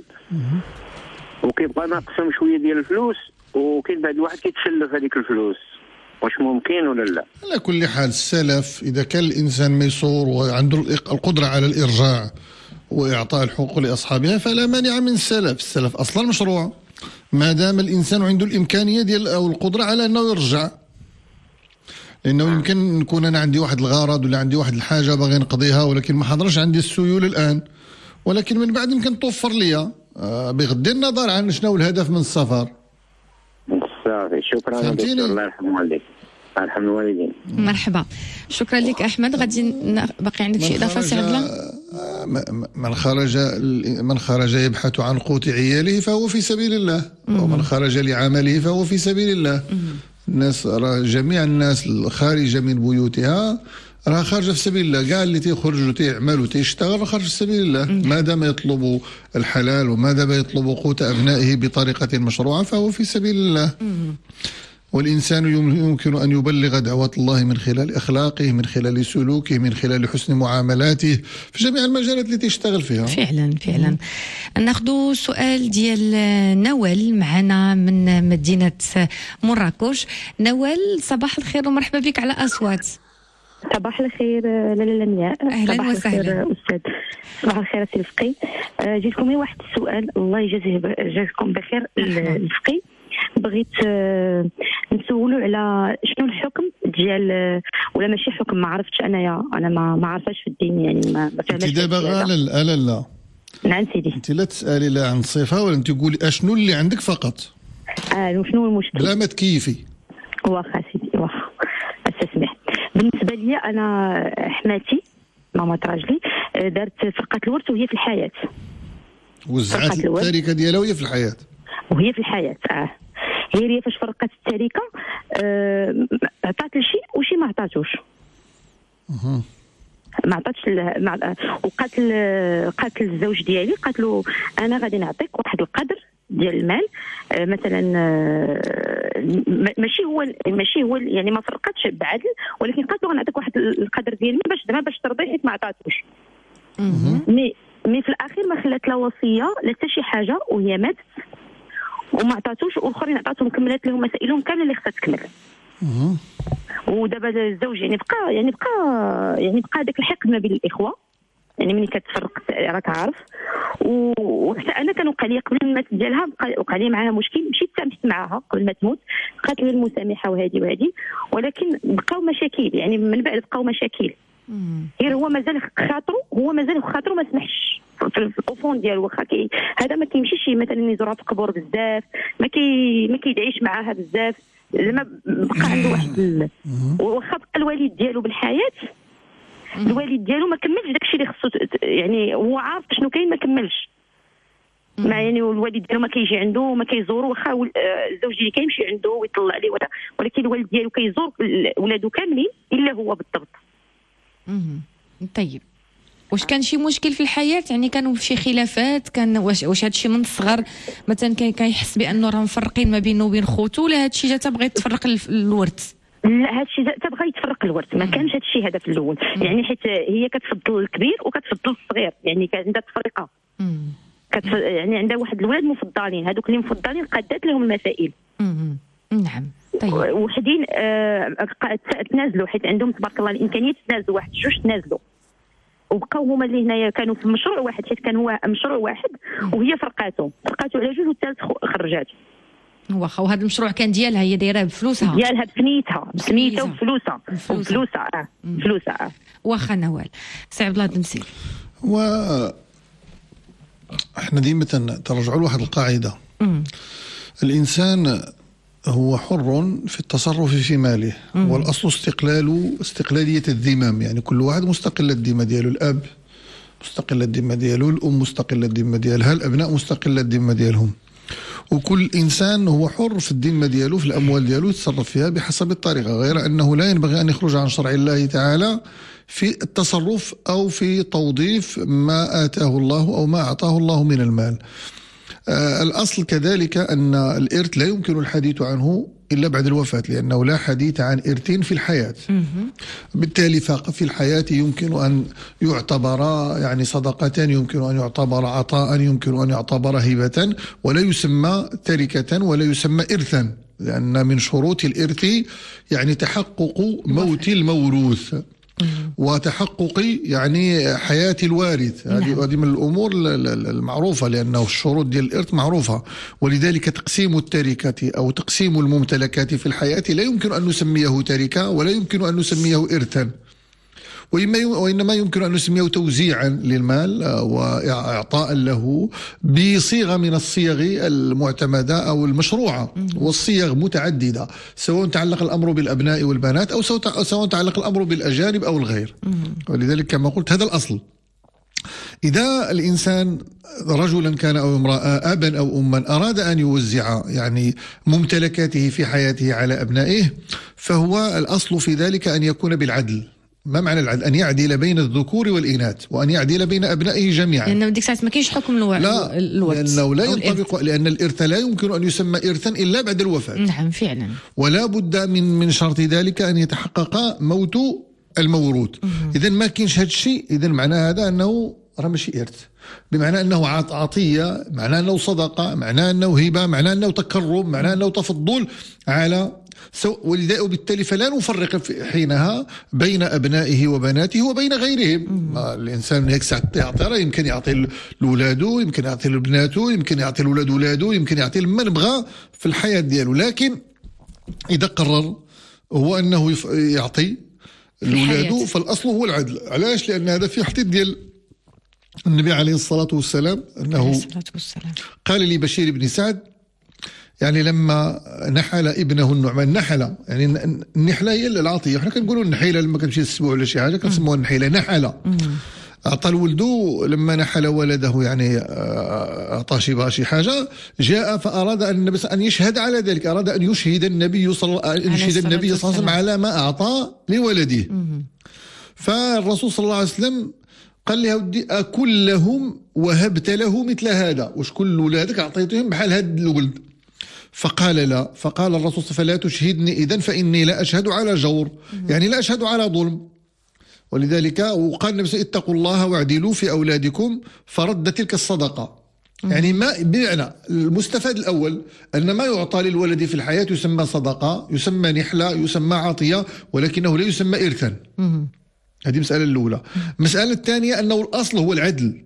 N: وكيبقى ناقصهم شويه ديال الفلوس وكاين بعد واحد كيتسلف هذيك الفلوس، واش ممكن ولا لا؟
D: على كل حال السلف اذا كان الانسان ميسور وعنده القدره على الارجاع واعطاء الحقوق لاصحابها فلا مانع من السلف. السلف اصلا مشروع ما دام الانسان عنده الامكانيه ديال او القدره على انه يرجع، لأنه يمكن نكون أنا عندي واحد الغرض ولا عندي واحد الحاجة باغي نقضيها ولكن ما حضرش عندي السيول الآن، ولكن من بعد يمكن توفر لي بغض النظر عن شنو الهدف من السفر.
N: صافي شكرا دكتور. الله يرحم والديك. يرحم الوالدين.
C: مرحبا شكرا لك أحمد. غادي باقي عندك شي إضافة سي عبد الله؟
D: من خرج من خرج يبحث عن قوت عياله فهو في سبيل الله، ومن خرج لعمله فهو في سبيل الله. الناس راه جميع الناس الخارجه من بيوتها راه خارجه في سبيل الله، كاع اللي تيخرجوا تيعملوا تيشتغل راه خارج في سبيل الله، ما دام يطلبوا الحلال وما دام يطلبوا قوت ابنائه بطريقه مشروعه فهو في سبيل الله. والإنسان يمكن أن يبلغ دعوة الله من خلال أخلاقه، من خلال سلوكه، من خلال حسن معاملاته في جميع المجالات اللي تشتغل فيها.
C: فعلا فعلا. ناخذ سؤال ديال نوال معنا من مدينة مراكش. نوال صباح الخير ومرحبا بك على أصوات.
O: صباح الخير لاله لمياء.
C: اهلا وسهلا
O: استاذ. صباح الخير سي الفقي. جيتكم واحد السؤال الله يجازيه يجازيكم بخير الفقي. بغيت نسولو على شنو الحكم ديال ولا ماشي حكم ما عرفتش انايا انا ما ما عارفاش في الدين يعني ما
D: انت دابا لا لا لا
O: نعم سيدي
D: انت لا تسالي لا عن صفه ولا انت تقولي اشنو اللي عندك فقط.
O: اه شنو المشكل
D: بلا ما تكيفي.
O: واخا سيدي واخا استسمح. بالنسبه لي انا حماتي ماما راجلي دارت فرقه الورث وهي في الحياه.
D: وزعت التركه ديالها وهي في الحياه.
O: وهي في الحياه اه هي هي فاش فرقت التركه آه عطات لشي وشي ما عطاتوش.
D: اها
O: ما عطاتش مع... وقالت قالت للزوج ديالي قالت له انا غادي نعطيك واحد القدر ديال المال آه مثلا آه ماشي هو ماشي هو يعني ما فرقتش بعدل، ولكن قالت له غنعطيك واحد القدر ديال المال باش زعما باش ترضي حيت ما عطاتوش. مي مي في الاخير ما خلات لا وصيه لا حتى شي حاجه وهي ماتت وما عطاتوش، والاخرين عطاتهم كملت لهم مسائلهم كامله اللي خصها تكمل. ودابا الزوج يعني بقى يعني بقى يعني بقى داك الحقد ما بين الاخوه، يعني ملي كتفرق راك عارف. وحتى انا كان وقع لي قبل المات ديالها وقع لي معاها مشكل، مشيت سامحت معاها قبل ما تموت، بقات لي المسامحه وهذه وهذه، ولكن بقاو مشاكل يعني من بعد بقاو مشاكل. غير هو مازال خاطرو هو مازال خاطرو ما سمحش في الطوفون ديالو، واخا كي هذا ما كيمشيش مثلا يزورها في القبور بزاف، ما كي ما كيدعيش معاها بزاف، زعما بقى عنده واحد ال... واخا بقى الوالد ديالو بالحياه، الوالد ديالو ما كملش داكشي اللي خصو يعني هو عارف شنو كاين ما كملش. ما يعني الوالد ديالو ما كيجي عنده ما كيزورو، واخا الزوج ديالو كيمشي عنده ويطلع عليه، ولكن الوالد ديالو كيزور ولادو كاملين الا هو بالضبط.
C: طيب واش كان شي مشكل في الحياه يعني كانوا شي خلافات كان واش واش هذا الشيء من الصغر مثلا كان كيحس بانه راه مفرقين ما بينه وبين خوتو، ولا هذا الشيء جا تبغي تفرق الورث؟
O: لا هذا الشيء تبغى يتفرق الورث، ما كانش هذا الشيء هذا في الاول يعني حيت هي كتفضل الكبير وكتفضل الصغير، يعني كان عندها تفرقه كتف... يعني عندها واحد الولاد مفضلين، هذوك اللي مفضلين قادات لهم المسائل.
C: نعم طيب
O: وحدين آه تنازلوا حيت عندهم تبارك الله الامكانيه تنازلوا، واحد جوج تنازلوا وبقاو هما اللي هنايا كانوا في مشروع واحد، حيت كان هو مشروع واحد وهي فرقاتو فرقاتو على جوج والثالث خرجات.
C: واخا وهذا المشروع كان ديالها هي دايراه بفلوسها
O: ديالها بسميتها بسميتها وفلوسها وفلوسها اه فلوسها اه
C: واخا نوال. سي عبد الله الدمسي
D: و احنا ديما ترجعوا لواحد القاعده، مم. الانسان هو حر في التصرف في ماله، مم. والاصل استقلاله استقلاليه الذمم، يعني كل واحد مستقل الذمه ديالو، الاب مستقل الذمه ديالو، الام مستقله الذمه ديالها، الابناء مستقله الذمه ديالهم، وكل انسان هو حر في الذمه ديالو في الاموال ديالو يتصرف فيها بحسب الطريقه، غير انه لا ينبغي ان يخرج عن شرع الله تعالى في التصرف او في توظيف ما اتاه الله او ما اعطاه الله من المال. آه الأصل كذلك أن الإرث لا يمكن الحديث عنه إلا بعد الوفاة، لأنه لا حديث عن إرث في الحياة. بالتالي في الحياة يمكن أن يعتبر يعني صدقتان، يمكن أن يعتبر عطاء، يمكن أن يعتبر هبة، ولا يسمى تركة ولا يسمى إرثا، لأن من شروط الإرث يعني تحقق موت الموروث وتحقق يعني حياة الوارث. هذه هذه من الأمور المعروفة، لأنه الشروط ديال الإرث معروفة، ولذلك تقسيم التركة أو تقسيم الممتلكات في الحياة لا يمكن أن نسميه تركة ولا يمكن أن نسميه إرثا، وإنما يمكن أن نسميه توزيعا للمال وإعطاء له بصيغة من الصيغ المعتمدة أو المشروعة، والصيغ متعددة، سواء تعلق الأمر بالأبناء والبنات أو سواء تعلق الأمر بالأجانب أو الغير. ولذلك كما قلت هذا الأصل. إذا الإنسان رجلا كان أو امرأة، أبا أو أما، أراد أن يوزع يعني ممتلكاته في حياته على أبنائه، فهو الأصل في ذلك أن يكون بالعدل. ما معنى العدل؟ أن يعدل بين الذكور والإناث، وأن يعدل بين أبنائه جميعا.
C: لأنه ديك الساعة ما كاينش حكم الورث.
D: لا، لأنه لا ينطبق، لأن الإرث لا يمكن أن يسمى إرثا إلا بعد الوفاة.
C: نعم فعلا.
D: ولا بد من من شرط ذلك أن يتحقق موت الموروث. إذا ما كاينش هذا الشيء، إذا معنى هذا أنه راه ماشي إرث، بمعنى أنه عطية، معنى أنه صدقة، معنى أنه هبة، معنى أنه تكرم، معنى أنه تفضل على سو... ولذلك وبالتالي فلا نفرق حينها بين أبنائه وبناته وبين غيرهم. الإنسان هيك ساعة يعطي، يمكن يعطي لولاده، يمكن يعطي لبناته، يمكن يعطي لولاد ولاده، يمكن يعطي لمن بغى في الحياة ديالو، لكن إذا قرر هو أنه يف... يعطي لولاده فالأصل هو العدل. علاش؟ لأن هذا في حديث ديال النبي عليه الصلاة والسلام أنه قال لبشير بن سعد: يعني لما نحل ابنه النعمان، نحل يعني النحله هي العطيه، حنا كنقولوا النحيله لما كنمشي للسبوع ولا شي حاجه كنسموها النحيله. نحل اعطى لولده، لما نحل ولده يعني اعطاه شي شي حاجه، جاء فاراد ان ان يشهد على ذلك، اراد ان يشهد النبي صلى ان يشهد النبي صلى الله عليه وسلم على ما اعطى لولده. فالرسول صلى الله عليه وسلم قال له ودي أكلهم وهبت له مثل هذا، واش كل ولادك اعطيتهم بحال هذا الولد؟ فقال لا. فقال الرسول فلا تشهدني اذا فاني لا اشهد على جور، يعني لا اشهد على ظلم. ولذلك وقال النبي اتقوا الله واعدلوا في اولادكم، فرد تلك الصدقه. يعني ما بمعنى المستفاد الاول ان ما يعطى للولد في الحياه يسمى صدقه، يسمى نحله، يسمى عطيه، ولكنه لا يسمى ارثا. هذه المساله الاولى. المساله الثانيه انه الاصل هو العدل،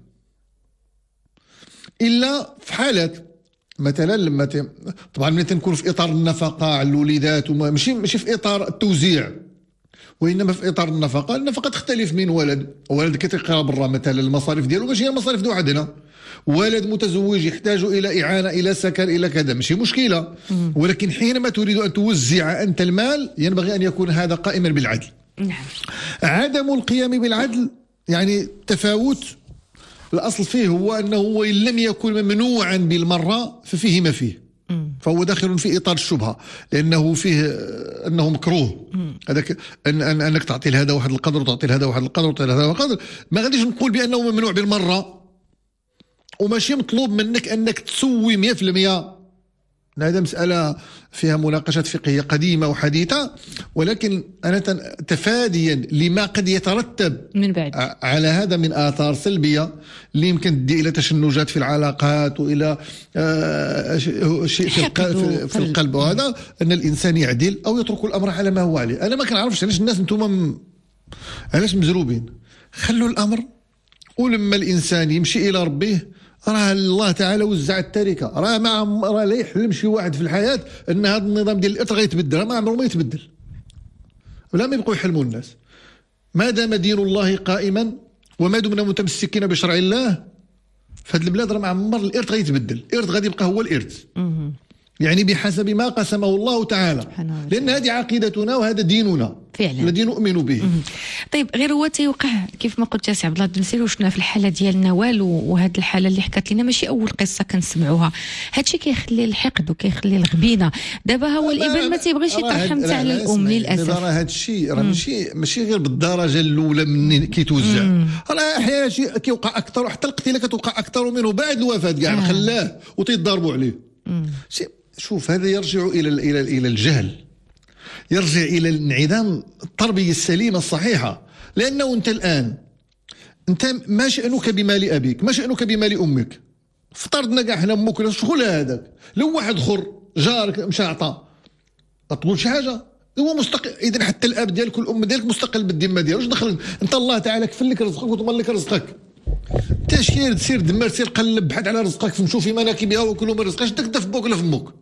D: الا في حالات مثلا لما ت... طبعا ملي تنكون في اطار النفقه على الوليدات وما... ماشي ماشي في اطار التوزيع، وانما في اطار النفقه. النفقه تختلف من ولد، ولد كيتقرا برا مثلا المصاريف ديالو ماشي هي المصاريف ديال وحدنا، ولد متزوج يحتاج الى اعانه، الى سكن، الى كذا، ماشي مشكله. ولكن حينما تريد ان توزع انت المال ينبغي ان يكون هذا قائما بالعدل.
C: نعم.
D: عدم القيام بالعدل يعني تفاوت. الأصل فيه هو أنه إن لم يكن ممنوعا بالمرة ففيه ما فيه، فهو داخل في إطار الشبهة، لأنه فيه أنه مكروه. هذاك أن أن أنك تعطي لهذا واحد القدر وتعطي لهذا واحد القدر وتعطي لهذا واحد القدر، ما غاديش نقول بأنه ممنوع بالمرة، وماشي مطلوب منك أنك تسوي مئة في المئة. هذا مسألة فيها مناقشات فقهية قديمة وحديثة، ولكن أنا تفاديا لما قد يترتب
C: من بعد
D: على هذا من آثار سلبية اللي يمكن تؤدي إلى تشنجات في العلاقات وإلى آه شيء في, القلب, في القلب، وهذا أن الإنسان يعدل أو يترك الأمر على ما هو عليه. أنا ما كنعرفش علاش الناس أنتم علاش مزروبين. خلوا الأمر، ولما الإنسان يمشي إلى ربه راه الله تعالى وزع التركه، راه ما راه لا يحلم شي واحد في الحياه ان هذا النظام ديال الارث غيتبدل، ما عمره ما يتبدل، ولا ما يبقوا يحلموا الناس. ما دام دين الله قائما وما دمنا متمسكين بشرع الله فهاد البلاد راه ما عمر الارث غيتبدل، الارث غادي يبقى هو الارث، يعني بحسب ما قسمه الله تعالى، لان هذه عقيدتنا وهذا ديننا
C: فعلا
D: الذي نؤمن به.
C: طيب غير هو تيوقع كيف ما قلت يا سي عبد الله الدنسيري، وشفنا في الحاله ديال نوال، وهذه الحاله اللي حكات لنا ماشي اول قصه كنسمعوها. هادشي كيخلي الحقد وكيخلي الغبينه. دابا هو الابن ما تيبغيش يترحم حتى على الام للاسف.
D: دابا راه هادشي راه ماشي ماشي غير بالدرجه الاولى من كيتوزع، راه احيانا شي كيوقع اكثر، وحتى القتيله كتوقع اكثر منه بعد الوفاه كاع آه. خلاه وتيضربوا عليه. شوف هذا يرجع الى الى الى الجهل، يرجع الى انعدام التربيه السليمه الصحيحه. لانه انت الان انت ما شانك بمال ابيك، ما شانك بمال امك. افترضنا كاع حنا امك شغل هذاك، لو واحد اخر جارك مشى عطى تقول شي حاجه، هو مستقل. اذا حتى الاب ديالك والام ديالك مستقل بالذمه ديالو، واش دخل انت؟ الله تعالى كفل لك رزقك وضمن لك رزقك، انت سير سير دمر، سير قلب بحث على رزقك، فمشوا في مناكبها وكلوا من رزقك، انت في بوك ولا في امك.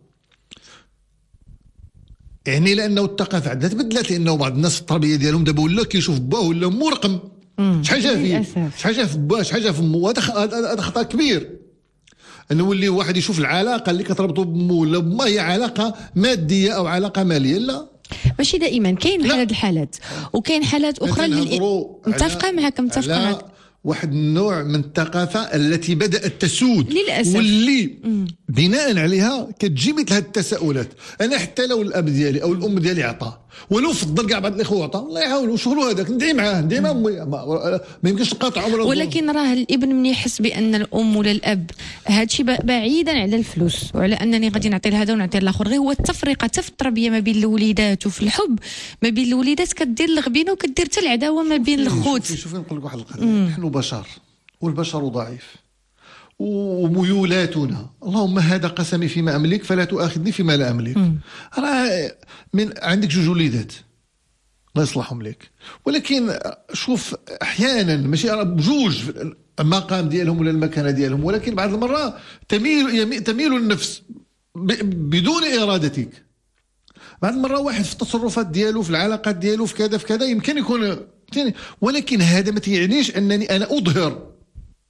D: يعني لانه الثقافه عندها تبدلت، لانه بعض الناس في التربيه ديالهم دابا ولا كيشوف باه ولا امه رقم، شحال جا فيه، شحال جا في باه، شحال جا في امه. هذا خطا كبير، انه يولي واحد يشوف العلاقه اللي كتربطو بامه ولا بامه هي علاقه ماديه او علاقه ماليه. لا
C: ماشي دائما، كاين بحال هاد الحالات، وكاين حالات اخرى اللي متفقه معك متفقه معك.
D: واحد النوع من الثقافه التي بدات تسود
C: للاسف،
D: واللي مم. بناء عليها كتجي مثل هذه التساؤلات. انا حتى لو الاب ديالي او الام ديالي عطاه، ولو فضل كاع بعض الاخوه عطاه، الله يعاونو شغلوا هذاك، ندعي معاه ندعي مع امي، ما, ما يمكنش نقاطع عمره.
C: ولكن راه الابن من يحس بان الام ولا الاب هذا الشيء بعيدا على الفلوس وعلى انني غادي نعطي لهذا ونعطي للاخر، غير هو التفرقه حتى في التربيه ما بين الوليدات وفي الحب ما بين الوليدات كدير الغبينه وكدير حتى العداوه ما بين الخوت.
D: شوفي نقول لك واحد القضيه، نحن بشر والبشر ضعيف وميولاتنا، اللهم هذا قسمي فيما املك فلا تؤاخذني فيما لا املك. راه من عندك جوج وليدات الله يصلحهم لك، ولكن شوف احيانا ماشي بجوج المقام ديالهم ولا المكانه ديالهم، ولكن بعض المرات تميل تميل النفس بدون ارادتك. بعض المرات واحد في التصرفات ديالو في العلاقات ديالو في كذا في كذا يمكن يكون، ولكن هذا ما تيعنيش انني انا اظهر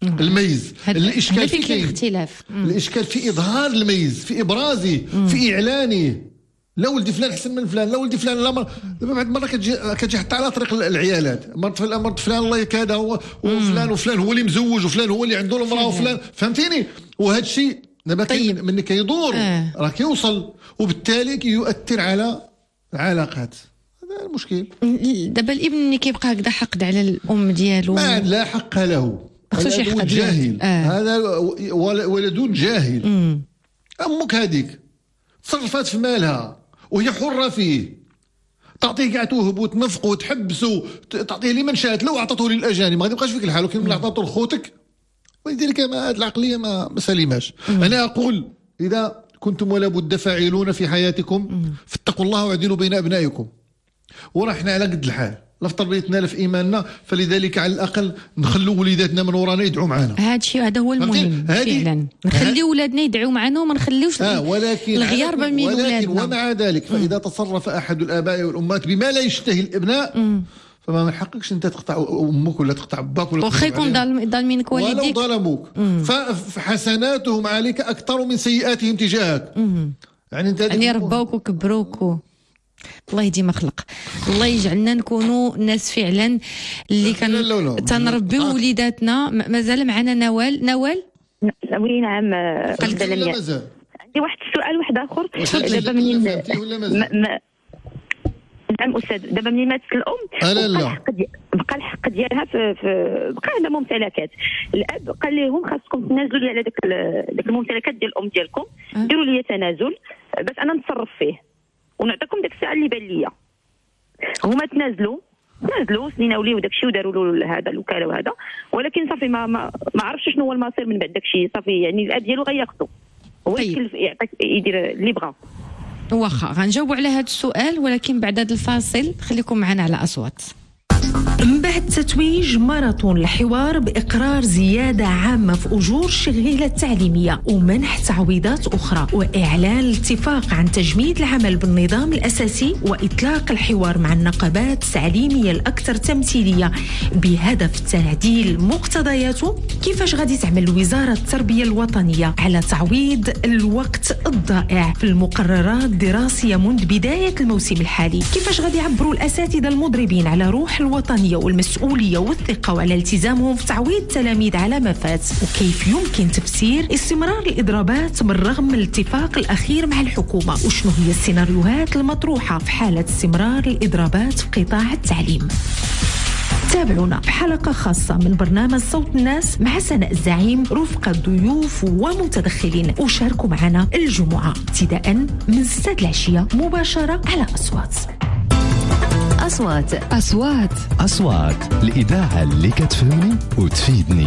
D: الميز. الاشكال في
C: كاين اختلاف،
D: الاشكال في اظهار الميز، في ابرازه، في اعلانه. لا ولدي فلان احسن من فلان، لا ولدي فلان لا مر... دابا بعد مره كتجي كتجي حتى على طريق العيالات، مرت فلان مرت فلان الله كذا هو وفلان وفلان هو اللي مزوج وفلان هو اللي عنده المراه وفلان، فهمتيني؟ وهذا الشيء دابا طيب. من كيدور آه. راه كيوصل وبالتالي كيؤثر على العلاقات. هذا المشكل.
C: دابا الابن اللي كيبقى هكذا حقد على الام ديالو
D: ما لا حق له، هذا جاهل آه. هذا ولد جاهل. مم. امك هذيك تصرفات في مالها وهي حره فيه، تعطيه كاع توهب وتنفقه وتحبسه، تعطيه لمن شاءت. لو اعطته للاجانب ما غادي يبقاش فيك الحال، ولكن ملي عطاته لخوتك ولذلك ما هذه العقليه ما, ما سليماش. انا اقول اذا كنتم ولا بد فاعلون في حياتكم فاتقوا الله واعدلوا بين ابنائكم. وراه حنا على قد الحال، لا في تربيتنا لا في ايماننا، فلذلك على الاقل نخلوا وليداتنا من ورانا يدعوا معنا.
C: هذا الشيء هذا هو المهم فعلا، نخليو ولادنا يدعوا معنا وما نخليوش
D: آه ولكن
C: الغيار بين ولادنا.
D: ولكن ومع ذلك فاذا تصرف احد الاباء والامهات بما لا يشتهي الابناء مم. فما من حقكش انت تقطع امك ولا تقطع باك ولا
C: واخا يكون ظالمينك والديك
D: ولو ظلموك، فحسناتهم عليك اكثر من سيئاتهم تجاهك. مم. يعني انت
C: يعني ربوك وكبروك و... الله يديم خلق. الله يجعلنا نكونوا ناس فعلا اللي كان تنربيو وليداتنا. مازال معنا نوال. نوال
O: وي نعم
D: قلت لي
O: عندي واحد السؤال واحد اخر. دابا منين نعم استاذ، دابا منين ماتت الام
D: لا لا
O: بقى الحق ديالها في, في بقى عندها ممتلكات. الاب قال لهم خاصكم تنازلوا لي على داك داك الممتلكات ديال الام ديالكم، ديروا لي تنازل باش انا نتصرف فيه ونعطيكم داك الساعه اللي بان ليا. هما تنازلوا تنازلوا سنيناو ليه وداك الشيء وداروا له هذا الوكاله وهذا، ولكن صافي ما ما, ما عرفش شنو هو المصير من بعد داك الشيء. صافي يعني الاب ديالو غياخذو هو طيب. يعطيك يدير اللي بغا.
C: واخا غنجاوبوا على هذا السؤال، ولكن بعد هذا الفاصل خليكم معنا على اصوات.
I: من بعد تتويج ماراثون الحوار بإقرار زيادة عامة في أجور الشغيلة التعليمية ومنح تعويضات أخرى، وإعلان الاتفاق عن تجميد العمل بالنظام الأساسي وإطلاق الحوار مع النقابات التعليمية الأكثر تمثيلية بهدف تعديل مقتضياته. كيفاش غادي تعمل وزارة التربية الوطنية على تعويض الوقت الضائع في المقررات الدراسية منذ بداية الموسم الحالي؟ كيفاش غادي يعبروا الأساتذة المضربين على روح الوطنية والمسؤولية والثقة وعلى التزامهم في تعويض التلاميذ على ما فات؟ وكيف يمكن تفسير استمرار الإضرابات بالرغم من الاتفاق الأخير مع الحكومة؟ وشنو هي السيناريوهات المطروحة في حالة استمرار الإضرابات في قطاع التعليم؟ تابعونا في حلقة خاصة من برنامج صوت الناس مع سناء الزعيم رفقة ضيوف ومتدخلين، وشاركوا معنا الجمعة ابتداء من ستة العشية مباشرة على أصوات.
M: أصوات أصوات
J: أصوات الإذاعة اللي كتفهمني وتفيدني.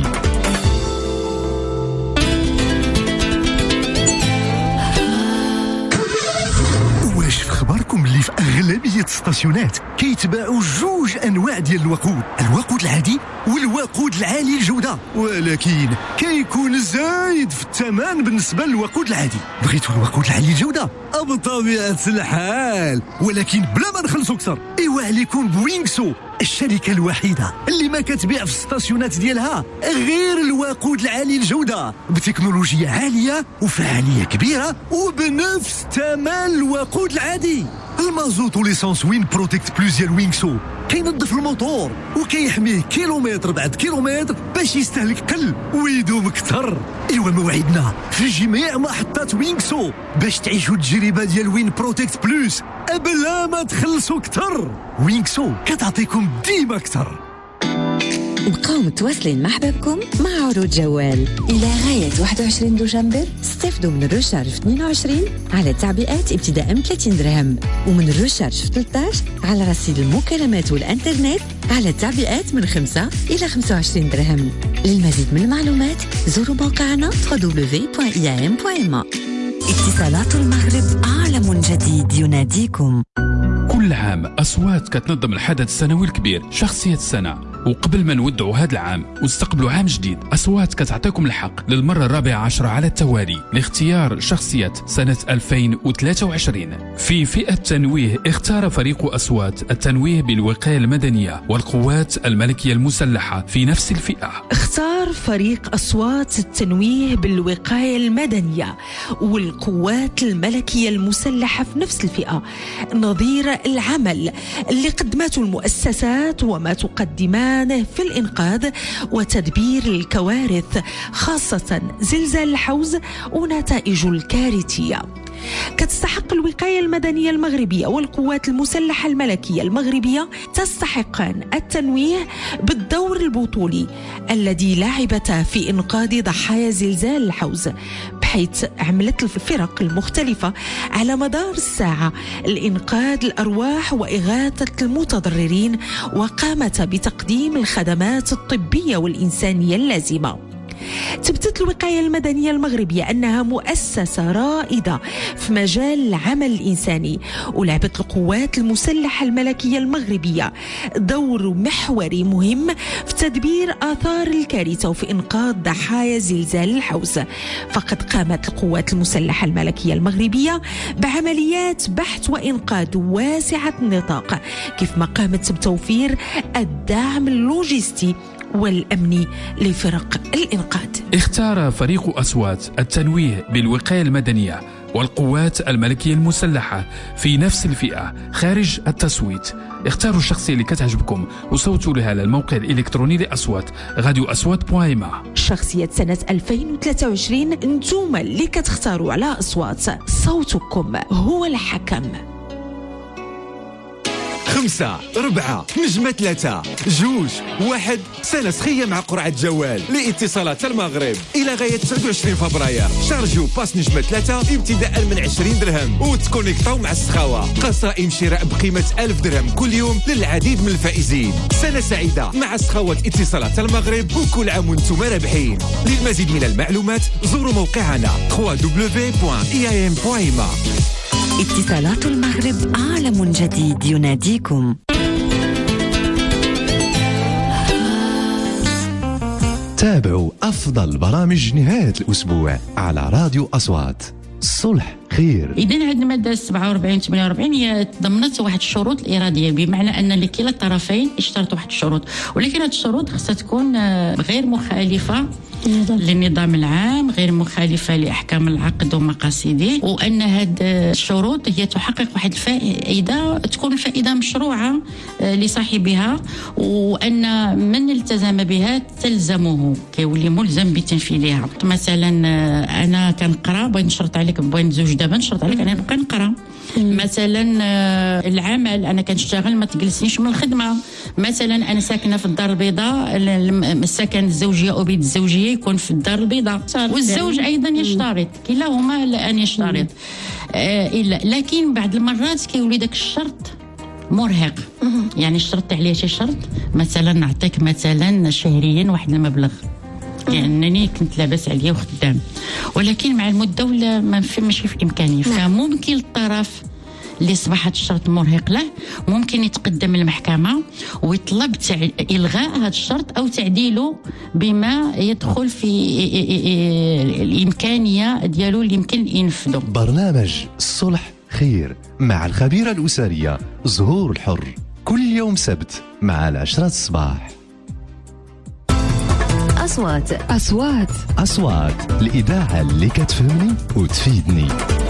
P: واش في خبركم اللي في أغلبية الستاسيونات كيتباعوا جوج أنواع ديال الوقود، الوقود العادي والوقود العالي الجودة، ولكن كيكون زايد في الثمن بالنسبة للوقود العادي. بغيتوا الوقود العالي الجودة بطبيعة الحال، ولكن بلا ما نخلصوا كثر. ايوا عليكم بوينغسو، الشركة الوحيدة اللي ما كتبيع في الستاسيونات ديالها غير الوقود العالي الجودة بتكنولوجيا عالية وفعالية كبيرة وبنفس ثمن الوقود العادي. المازوت وليسانس وين بروتكت بلوز ديال وينغسو كينظف الموتور وكيحميه كيلومتر بعد كيلومتر باش يستهلك قل ويدوم كثر. ايوا موعدنا في جميع محطات وينغسو باش تعيشوا التجربة ديال وين بروتكت بلوس بلا ما تخلصوا كثر. وينغسو كتعطيكم ديما كثر.
Q: بقاو متواصلين مع حبابكم مع عروض جوال إلى غاية واحد وعشرين دجنبر. استفدوا من الرشارج في اثنين وعشرين على التعبئات ابتداء من ثلاثين درهم، ومن الرشارج في ثلاثة عشر على رصيد المكالمات والانترنت على التعبئات من خمسة إلى خمسة وعشرين درهم. للمزيد من المعلومات زوروا موقعنا دبليو دبليو دبليو دوت إي إيه إم دوت إم. اتصالات المغرب عالم جديد يناديكم.
R: كل عام أصوات كتنظم الحدث السنوي الكبير شخصية السنة. وقبل ما نودعوا هذا العام واستقبلوا عام جديد، أصوات كتعطيكم الحق للمرة الرابعة عشرة على التوالي لاختيار شخصية سنة ألفين وثلاثة وعشرين. في فئة التنويه اختار فريق أصوات التنويه بالوقاية المدنية والقوات الملكية المسلحة في نفس الفئة.
I: اختار فريق أصوات التنويه بالوقاية المدنية والقوات الملكية المسلحة في نفس الفئة نظير العمل اللي قدمته المؤسسات وما تقدمانه في الإنقاذ وتدبير الكوارث، خاصة زلزال الحوز ونتائجه الكارثية. كتستحق الوقاية المدنية المغربية والقوات المسلحة الملكية المغربية تستحقان التنويه بالدور البطولي الذي لعبتا في إنقاذ ضحايا زلزال الحوز، بحيث عملت الفرق المختلفة على مدار الساعة لإنقاذ الأرواح وإغاثة المتضررين، وقامت بتقديم الخدمات الطبية والإنسانية اللازمة. تبتت الوقاية المدنية المغربية أنها مؤسسة رائدة في مجال العمل الإنساني، ولعبت القوات المسلحة الملكية المغربية دور محوري مهم في تدبير آثار الكارثة وفي إنقاذ ضحايا زلزال الحوز. فقد قامت القوات المسلحة الملكية المغربية بعمليات بحث وإنقاذ واسعة النطاق، كيف ما قامت بتوفير الدعم اللوجستي والأمني لفرق الإنقاذ.
R: اختار فريق أصوات التنويه بالوقاية المدنية والقوات الملكية المسلحة في نفس الفئة خارج التصويت. اختاروا الشخصية اللي كتعجبكم وصوتوا لها للموقع الإلكتروني لأصوات غاديو أصوات بوان ما.
I: شخصية سنة ألفين وثلاثة وعشرين انتم اللي كتختاروا على أصوات، صوتكم هو الحكم.
S: خمسة ربعة نجمة ثلاثة جوج واحد سنة سخية مع قرعة جوال لاتصالات المغرب إلى غاية تسعة وعشرين فبراير. شارجيو باس نجمة ثلاثة ابتداء من عشرين درهم وتكونيكتاو مع السخاوة. قصائم شراء بقيمة ألف درهم كل يوم للعديد من الفائزين. سنة سعيدة مع سخاوة اتصالات المغرب وكل عام وانتم رابحين. للمزيد من المعلومات زوروا موقعنا دبليو دبليو دبليو دوت إي آي إم دوت إم إيه.
Q: اتصالات المغرب عالم جديد يناديكم.
J: تابعوا أفضل برامج نهاية الأسبوع على راديو أصوات. الصلح خير.
T: إذن هذه المادة سبعة وأربعين ثمانية وأربعين هي تضمنت واحد الشروط الإرادية، بمعنى أن لكلا الطرفين اشترطوا واحد الشروط، ولكن هذه الشروط خصها تكون غير مخالفة للنظام العام، غير مخالفة لأحكام العقد ومقاصده، وأن هذه الشروط هي تحقق واحد الفائدة تكون الفائدة مشروعة لصاحبها، وأن من التزم بها تلزمه كيولي ملزم بتنفيذها. مثلا أنا كنقرا بغيت نشرط عليك بغيت نزوج دابا نشرط عليك أنا نبقى نقرا. مثلا العمل أنا كنشتغل ما تجلسنيش من الخدمة. مثلا أنا ساكنة في الدار البيضاء، السكن الزوجية أو بيت الزوجية يكون في الدار البيضاء، والزوج أيضا يشترط، كلاهما أن يشترط. آه لكن بعض المرات كيولي داك الشرط مرهق، يعني شرطت عليه شي شرط، مثلا نعطيك مثلا شهريا واحد المبلغ لأنني كنت لاباس عليا وخدام، ولكن مع المدة ولا ما ماشي في إمكانية. فممكن الطرف اللي أصبحت الشرط مرهق له ممكن يتقدم للمحكمة ويطلب تع... إلغاء هذا الشرط أو تعديله بما يدخل في الإمكانية ديالو اللي يمكن ينفذه.
J: برنامج الصلح خير مع الخبيرة الأسرية زهور الحر كل يوم سبت مع العشرة الصباح.
Q: أصوات
J: أصوات أصوات الإذاعة اللي كتفهمني وتفيدني.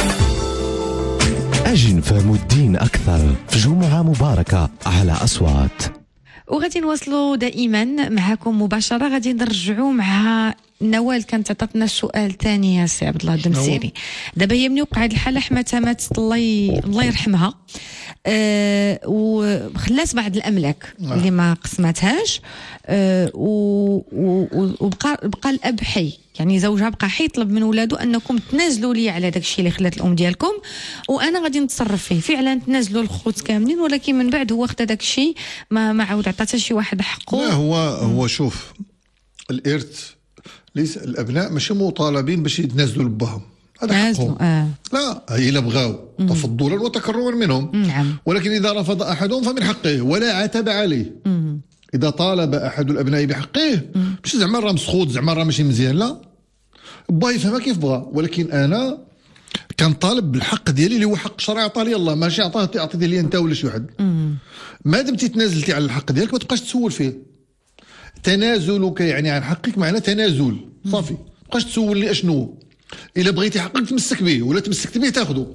J: أجي نفهموا الدين أكثر في جمعة مباركة على أصوات.
C: وغادي نواصلوا دائما معكم مباشرة. غادي نرجعوا مع نوال كانت عطاتنا السؤال الثاني يا سي عبد الله الدمسيري. دابا هي من وقع هذه الحالة حماتها ماتت الله ي... الله يرحمها، أه وخلات بعض الأملاك اللي ما قسمتهاش، أه وبقى بقى الأب حي، يعني زوجها بقى حي يطلب من ولاده انكم تنازلوا لي على داك الشيء اللي خلات الام ديالكم وانا غادي نتصرف فيه. فعلا تنازلوا الخوت كاملين، ولكن من بعد هو خدا داك الشيء ما ما عاود عطى حتى شي واحد حقه.
D: لا هو هو شوف الارث ليس الابناء ماشي مطالبين باش يتنازلوا لبهم، هذا حقهم. آه. لا الا بغاو تفضلا وتكرما منهم.
C: نعم.
D: ولكن اذا رفض احدهم فمن حقه ولا عتب عليه.
C: مم.
D: اذا طالب احد الابناء بحقه ماشي زعما راه مسخوط زعما راه ماشي مزيان، لا با يفهمها كيف بغى، ولكن انا كنطالب بالحق ديالي اللي هو حق شرعي عطاه لي الله، ماشي عطاه عطيتيه لي انت ولا شي واحد. مادام تتنازلتي على الحق ديالك ما تبقاش تسول فيه. تنازلك يعني عن حقك معناه تنازل صافي، ما تبقاش تسول لي اشنو. الا بغيتي حقك تمسك به ولا تمسكت به تاخذه.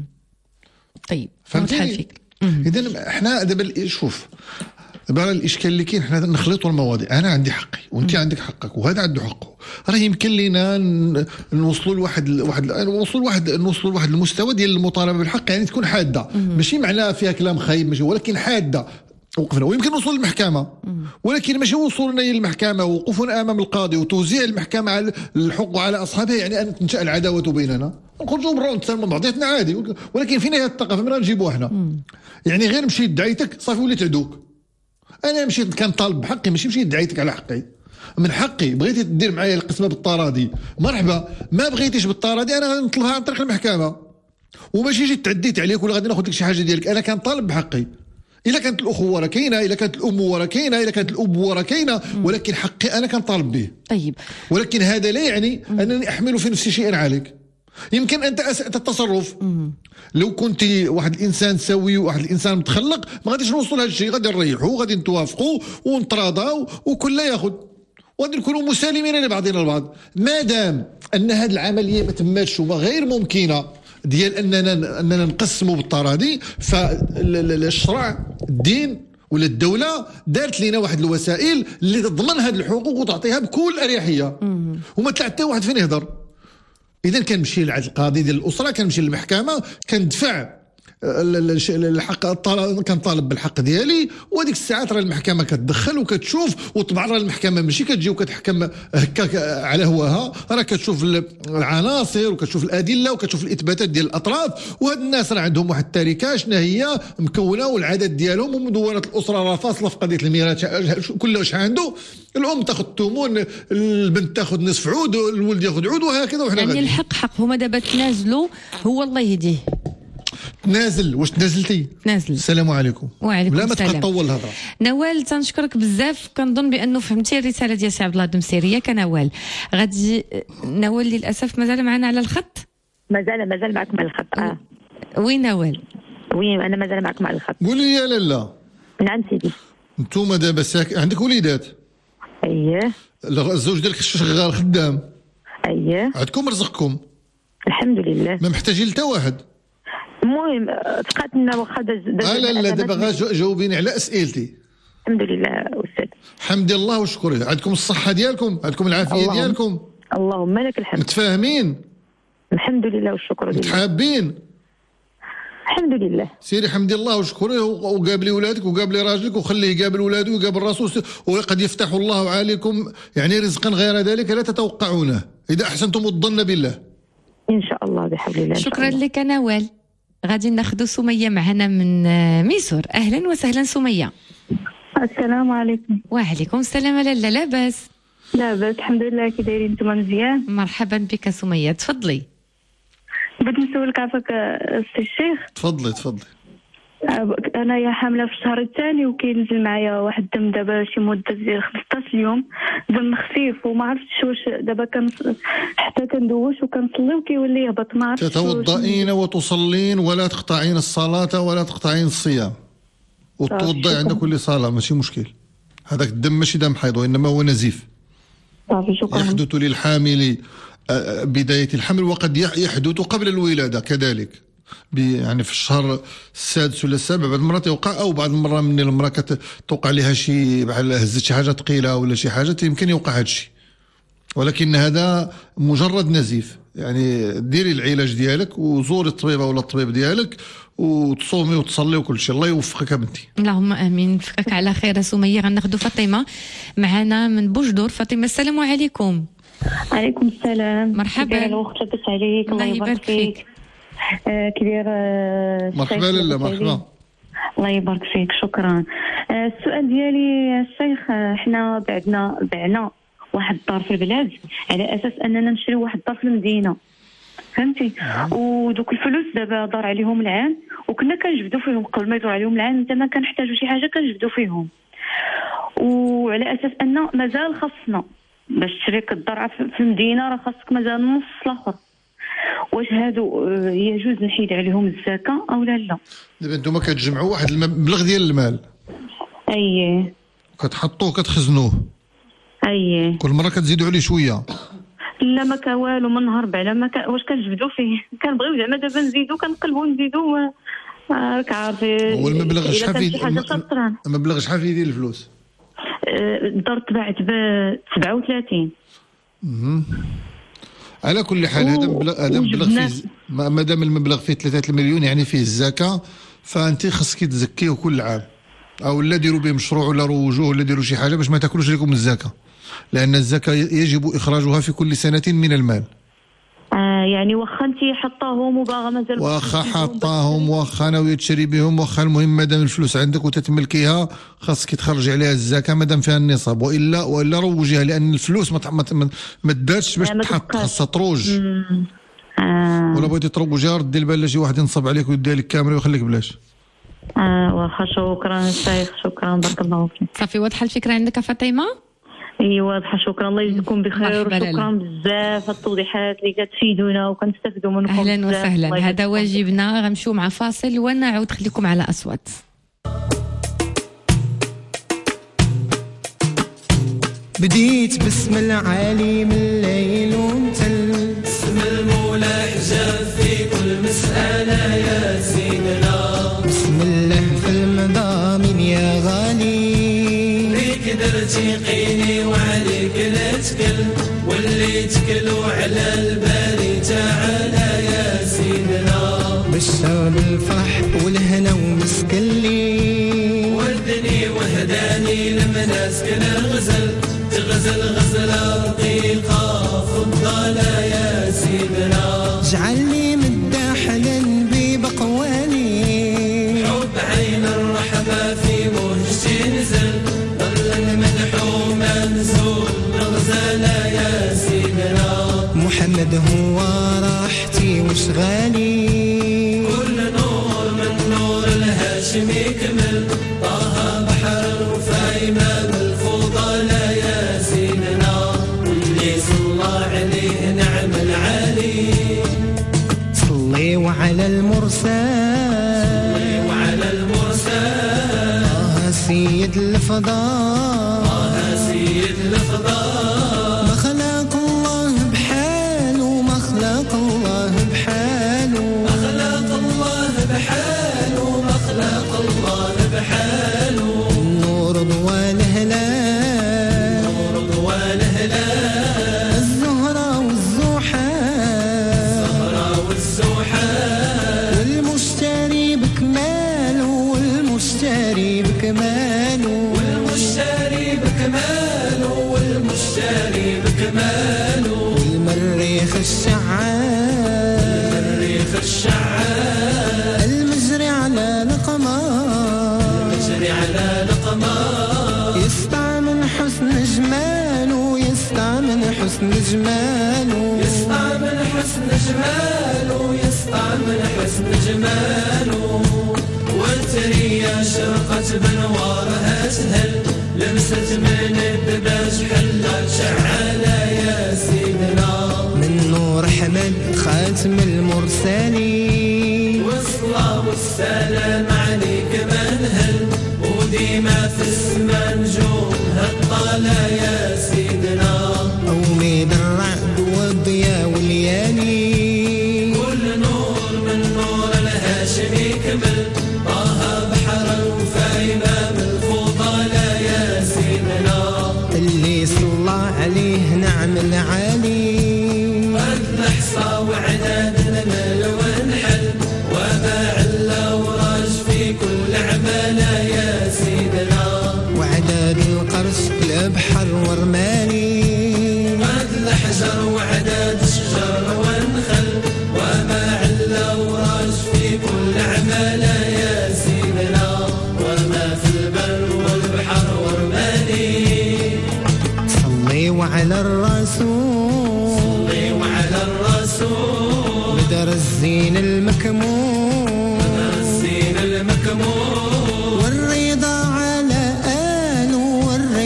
C: طيب
D: فهمتي؟ اذا حنا دابا شوف دابا الاشكال اللي كاين حنا نخلطوا المواضيع، انا عندي حقي وانت عندك حقك وهذا عنده حقه، راه يمكن لينا نوصلوا لواحد واحد نوصلوا لواحد نوصلوا لواحد المستوى ديال المطالبه بالحق، يعني تكون حاده ماشي معناها فيها كلام خايب ماشي، ولكن حاده وقفنا، ويمكن نوصل للمحكمه ولكن ماشي وصولنا للمحكمه ووقوفنا امام القاضي وتوزيع المحكمه على الحقوق على اصحابها يعني ان تنشا العداوه بيننا، نخرجوا برا ونتسالموا بعضياتنا عادي، ولكن فين هي الثقافه من نجيبوها حنا؟ يعني غير مشيت دعيتك صافي وليت عدوك. انا مشيت كنطالب بحقي ماشي مشيت دعيتك على حقي، من حقي بغيتي دير معايا القسمه بالطرادي مرحبا، ما بغيتيش بالطرادي انا غنطلبها عن طريق المحكمه، وماشي جيت تعديت عليك ولا غادي ناخذ لك شي حاجه ديالك، انا كنطالب بحقي. الا كانت الاخوه راه كاينه، الا كانت الاموه راه كاينه، الا كانت الابوه راه كاينه، ولكن حقي انا كنطالب به.
C: طيب
D: ولكن هذا لا يعني انني احمل في نفسي شيئا عليك. يمكن انت اسأت التصرف، لو كنت واحد الانسان سوي وواحد الانسان متخلق ما غاديش نوصلوا لهذا الشيء، غادي نريحوا غادي نتوافقوا ونتراضاو وكل ياخذ وغادي نكونوا مسالمين لبعضنا البعض، ما دام ان هذه العمليه ما تماتش وما غير ممكنه ديال اننا اننا نقسموا بالتراضي، فالشرع الدين ولا الدوله دارت لنا واحد الوسائل اللي تضمن هذه الحقوق وتعطيها بكل اريحيه وما طلع حتى واحد فين يهضر. اذا كنمشي لعند القاضي ديال الاسره، كنمشي للمحكمه، كندفع الحق، كنطالب بالحق ديالي، وهذيك الساعات راه المحكمه كتدخل وكتشوف، وطبعا راه المحكمه ماشي كتجي وكتحكم هكا على هواها، راه كتشوف العناصر وكتشوف الادله وكتشوف الاثباتات ديال الاطراف، وهاد الناس راه عندهم واحد التركه شنو هي مكونه والعدد ديالهم، ومدونه الاسره راه فاصله في قضيه الميراث كل واش عنده، الام تاخذ الثمن، البنت تاخذ نصف عود، الولد ياخذ عود، وهكذا وحنا
C: يعني الحق حق. هما دابا تنازلوا، هو الله يهديه
D: تنازل. واش تنازلتي؟
C: تنازل.
D: السلام عليكم.
C: وعليكم
D: لا ما
C: السلام.
D: تبقى تطول الهضره.
C: نوال تنشكرك بزاف، كنظن بانه فهمتي الرساله ديال سي عبد الله الدمسيريه. كنوال غادي نوال للاسف مازال معنا على الخط،
O: مازال مازال معكم على الخط. اه
C: وين نوال؟
O: وي انا مازال معكم على الخط.
D: قولي يا لاله.
O: نعم سيدي.
D: نتوما دابا ساك عندك وليدات؟
O: اييه.
D: الزوج ديالك شغال خدام؟
O: اييه.
D: عندكم رزقكم؟
O: الحمد لله.
D: ما محتاجين لتا واحد.
O: المهم تقات لنا واخا داز
D: آه لا لا دابا غا جاوبيني على اسئلتي.
O: الحمد لله استاذ.
D: حمد الله وشكره. عندكم الصحه ديالكم، عندكم العافيه
O: اللهم.
D: ديالكم؟
O: اللهم لك الحمد.
D: متفاهمين؟
O: الحمد لله والشكر لله.
D: متحابين؟
O: الحمد لله.
D: سيري حمدي الله وشكره، وقابلي ولادك وقابلي راجلك وخليه يقابل ولاده ويقابل راسه، وقد يفتح الله عليكم يعني رزقا غير ذلك لا تتوقعونه اذا احسنتم الظن بالله.
O: ان شاء الله بحول الله.
C: شكرا لك نوال. غادي ناخذ سميه معنا من ميسور. اهلا وسهلا سميه.
U: السلام عليكم.
C: وعليكم السلام. لاله لاباس؟
U: لاباس الحمد لله. كي دايرين نتوما مزيان؟
C: مرحبا بك سميه، تفضلي.
U: بغيت نسولك عافاك السي الشيخ.
D: تفضلي تفضلي.
U: انايا حامله في الشهر الثاني وكينزل معايا واحد الدم دابا شي مده ديال خمسطاش يوم، دم خفيف وما عرفتش واش دابا كان حتى كندوش وكنصلي وكيولي يهبط. ما عرفتش.
D: تتوضئين وتصلين ولا تقطعين الصلاه ولا تقطعين الصيام، وتوضئي عند كل صلاه ماشي مشكل. هذاك الدم ماشي دم حيض وانما هو نزيف.
U: صافي شكرا.
D: يحدث للحامل بدايه الحمل وقد يحدث قبل الولاده كذلك، يعني في الشهر السادس ولا السابع بعض المرات يوقع، او بعض المرات من المراه كتوقع لها شي بحال هزت شي حاجه ثقيله ولا شي حاجه يمكن يوقع هذا الشيء، ولكن هذا مجرد نزيف. يعني ديري العلاج ديالك وزوري الطبيبه ولا الطبيب ديالك وتصومي وتصلي وكل شيء. الله يوفقك بنتي.
C: اللهم امين. نفكك على خير سميه. غناخذوا فاطمه معنا من بوجدور. فاطمه السلام عليكم.
U: عليكم السلام.
C: مرحبا.
U: الوقت لاباس عليك.
C: الله يبارك فيك.
U: آه كبير. آه
D: مرحبا لاله. مرحبا.
U: الله يبارك فيك. شكرا. آه السؤال ديالي الشيخ، آه حنا بعدنا بعنا واحد الدار في البلاد على اساس اننا نشريو واحد الدار في المدينه، فهمتي؟ ودوك الفلوس دابا دار عليهم العام وكنا كنجبدوا فيهم قبل ما يدور عليهم العام، انت ما كنحتاجوا شي حاجه كنجبدوا فيهم. وعلى اساس ان مازال خاصنا باش تشريك الدار في المدينه، راه خاصك مازال النص الاخر. واش هادو يجوز نحيد عليهم الزكاه او لا لا؟
D: دابا نتوما كتجمعوا واحد المبلغ ديال المال،
U: اييه،
D: كتحطوه كتخزنوه،
U: اييه،
D: كل مره كتزيدوا عليه شويه.
U: لا ما كان والو، من نهار بعلا ما كان واش كنجبدوا فيه، كنبغيو زعما دابا نزيدوا كنقلبوا نزيدوا، راك عارفي.
D: هو المبلغ شحال فيه؟
U: شي حاجه شطران.
D: المبلغ شحال فيه ديال الفلوس؟
U: الدار تباعت ب سبعة وثلاثين.
D: اها، على كل حال هذا مبلغ، هذا مبلغ فيه، ما دام المبلغ فيه ثلاثة مليون يعني فيه الزكاه، فانت خصك تزكيه كل عام، او لا ديروا به مشروع ولا روجوه ولا ديروا شي حاجه باش ما تاكلوش لكم الزكاه، لان الزكاه يجب اخراجها في كل سنه من المال.
U: آه يعني واخا انت حطاهم وباغا مازال،
D: واخا حطاهم، واخا ناويه تشري بهم، واخا المهم مادام الفلوس عندك وتتملكيها خاصك تخرج عليها الزكاه مادام فيها النصاب، والا والا روجيها، لان الفلوس ما ما ما داتش باش تحط، خاصها تروج.
U: آه.
D: ولا بغيتي تروجيها ردي البال لشي واحد ينصب عليك ويديها لك كامله ويخليك بلاش.
U: اه واخا، شكرا الشيخ، شكرا، بارك الله فيك.
C: صافي واضحه الفكره عندك فاطمه؟
U: اي واضحه، شكرا، الله يجزيكم بخير، وشكرا بزاف التوضيحات اللي كتفيدونا وكنستافدوا منكم.
C: اهلا وسهلا، هذا واجبنا. غنمشيو مع فاصل ونعود، خليكم على اصوات.
B: بديت باسم العالي من الليل ومتل،
A: اسم المولى حجاب في كل مسألة يا سيدنا،
B: بسم الله في المضامين يا غالي،
A: ليك درتي قيني وعليك نتكل، واللي تكلوا على الباري تعالى يا سيدنا،
B: بشر بالفرح والهنا ومسكلي،
A: وردني وهداني لمناسك الغزل، تغزل غزلة رقيقة فضالة يا سيدنا،
B: جعلني مداحلا ببقواني،
A: حب عين الرحمة في مهجتي نزل، ظل المدحو منزول الغزالة يا سيدنا،
B: محمد هو راحتي وشغالي،
A: كل نور من نور الهاشمي كمل، طه بحر الوفا إمام الفضلاء يا سيدنا، واللي صلى عليه نعم العالي،
B: صلي وعلى المرسل،
A: صلي وعلى المرسل،
B: طه سيد الفضاء،
A: طه سيد الفضاء،
B: ما خلق الله بحاله، ما خلق الله بحاله،
A: ما خلق الله بحاله، ما خلق الله بحاله،
B: النور ضوى الهلال،
A: نور ضوى الهلال،
B: الزهرة والزحال،
A: الزهرة والزحال،
B: والمشتري بكماله، والمشتري بكماله،
A: والمشتري بكماله، والمشتري بكماله،
B: والمريخ الشعال،
A: المريخ الشعال،
B: المجري على القمر،
A: المجري على القمر،
B: يسطع من حسن جماله، يسطع من حسن جماله،
A: يسطع من حسن جماله، يسطع من حسن جماله، والتريا شرقت بنوارها تهل، لمست من الدباج حلت شعالة يا سيدنا،
B: من نور حمد خاتم المرسلين،
A: والصلاة والسلام عليك منهل، وديما في السما نجوم هالطالة يا سيدنا،
B: أوميد الرعد والضياء والليالي،
A: كل نور من نور الهاشمي كمل، طه بحر الوفا إمام الفضلاء يا سيدنا،
B: اللي صلى عليه نعم العالي،
A: قد نحصى وعداد نمل ونحل، وباع الأوراج في كل عمالة يا سيدنا،
B: وعداد القرش الأبحر ورمالي،
A: قد الحجر وعداد الشجر والنخل، وباع الأوراج في كل عمالة يا سيدنا، وما في البر والبحر ورمالي،
B: صلي وعلى الرسول،
A: صلي وعلى الرسول،
B: بدر الزين المكمول،
A: بدر الزين المكمول،
B: والرضا على آله، والرضا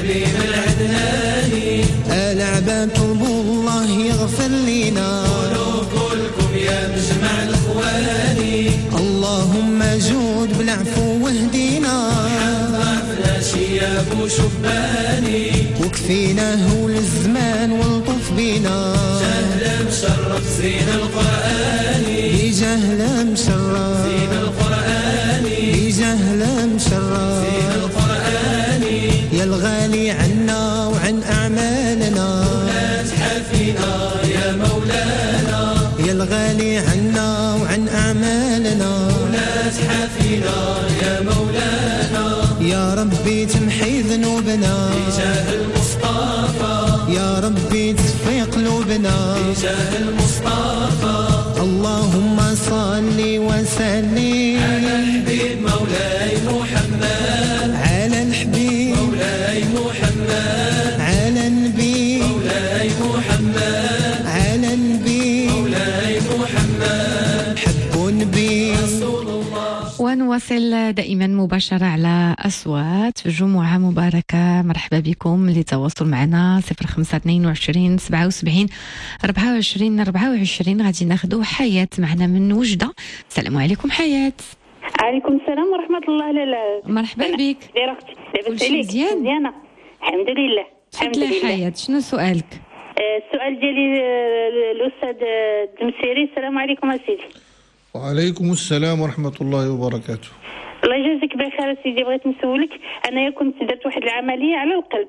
A: حبيب العدناني
B: العباد طلبوا الله يغفر لنا
A: قولوا كلكم يا مجمع الإخواني
B: اللهم جود بالعفو واهدينا
A: حفظنا شياب وشباني
B: وكفينا هول الزمان والطف بينا
A: جهل مشرف زين القرآني
B: بجهل مشرف
A: زين القرآني
B: بجهل مشرف
A: زين القرآني
B: يا الغالي عنا وعن أعمالنا
A: لا تحفينا يا مولانا
B: يا الغالي عنا وعن أعمالنا
A: لا تحفينا يا مولانا
B: يا ربي تمحي ذنوبنا
A: بجاه المصطفى
B: يا ربي تصفي قلوبنا
A: بجاه المصطفى
B: اللهم صل وسلم
A: على الحبيب مولاي محمد
B: على الحبيب
A: مولاي محمد
B: على النبي
A: مولاي محمد
B: على النبي
A: مولاي محمد
B: حب نبي
C: ونواصل دائما مباشرة على أصوات في جمعة مباركة. مرحبا بكم. للتواصل معنا صفر خمسة اثنين وعشرين سبعة وسبعين أربعة وعشرين أربعة وعشرين. غادي ناخذوا حياة معنا من وجدة. السلام عليكم حياة.
E: عليكم السلام ورحمة الله. لالا
C: مرحبا بك.
E: دايرة اختي لاباس
C: كلشي
E: عليك؟
C: مزيان؟
E: مزيانة الحمد لله. الحمد
C: تفضلي
E: لله.
C: حياة، شنو سؤالك؟
E: آه، السؤال ديالي آه، الأستاذ آه، الدمسيري. السلام عليكم سيدي.
D: وعليكم السلام ورحمة الله وبركاته.
E: الله يجازيك بخير سيدي. بغيت نسولك، أنايا كنت درت واحد العملية على القلب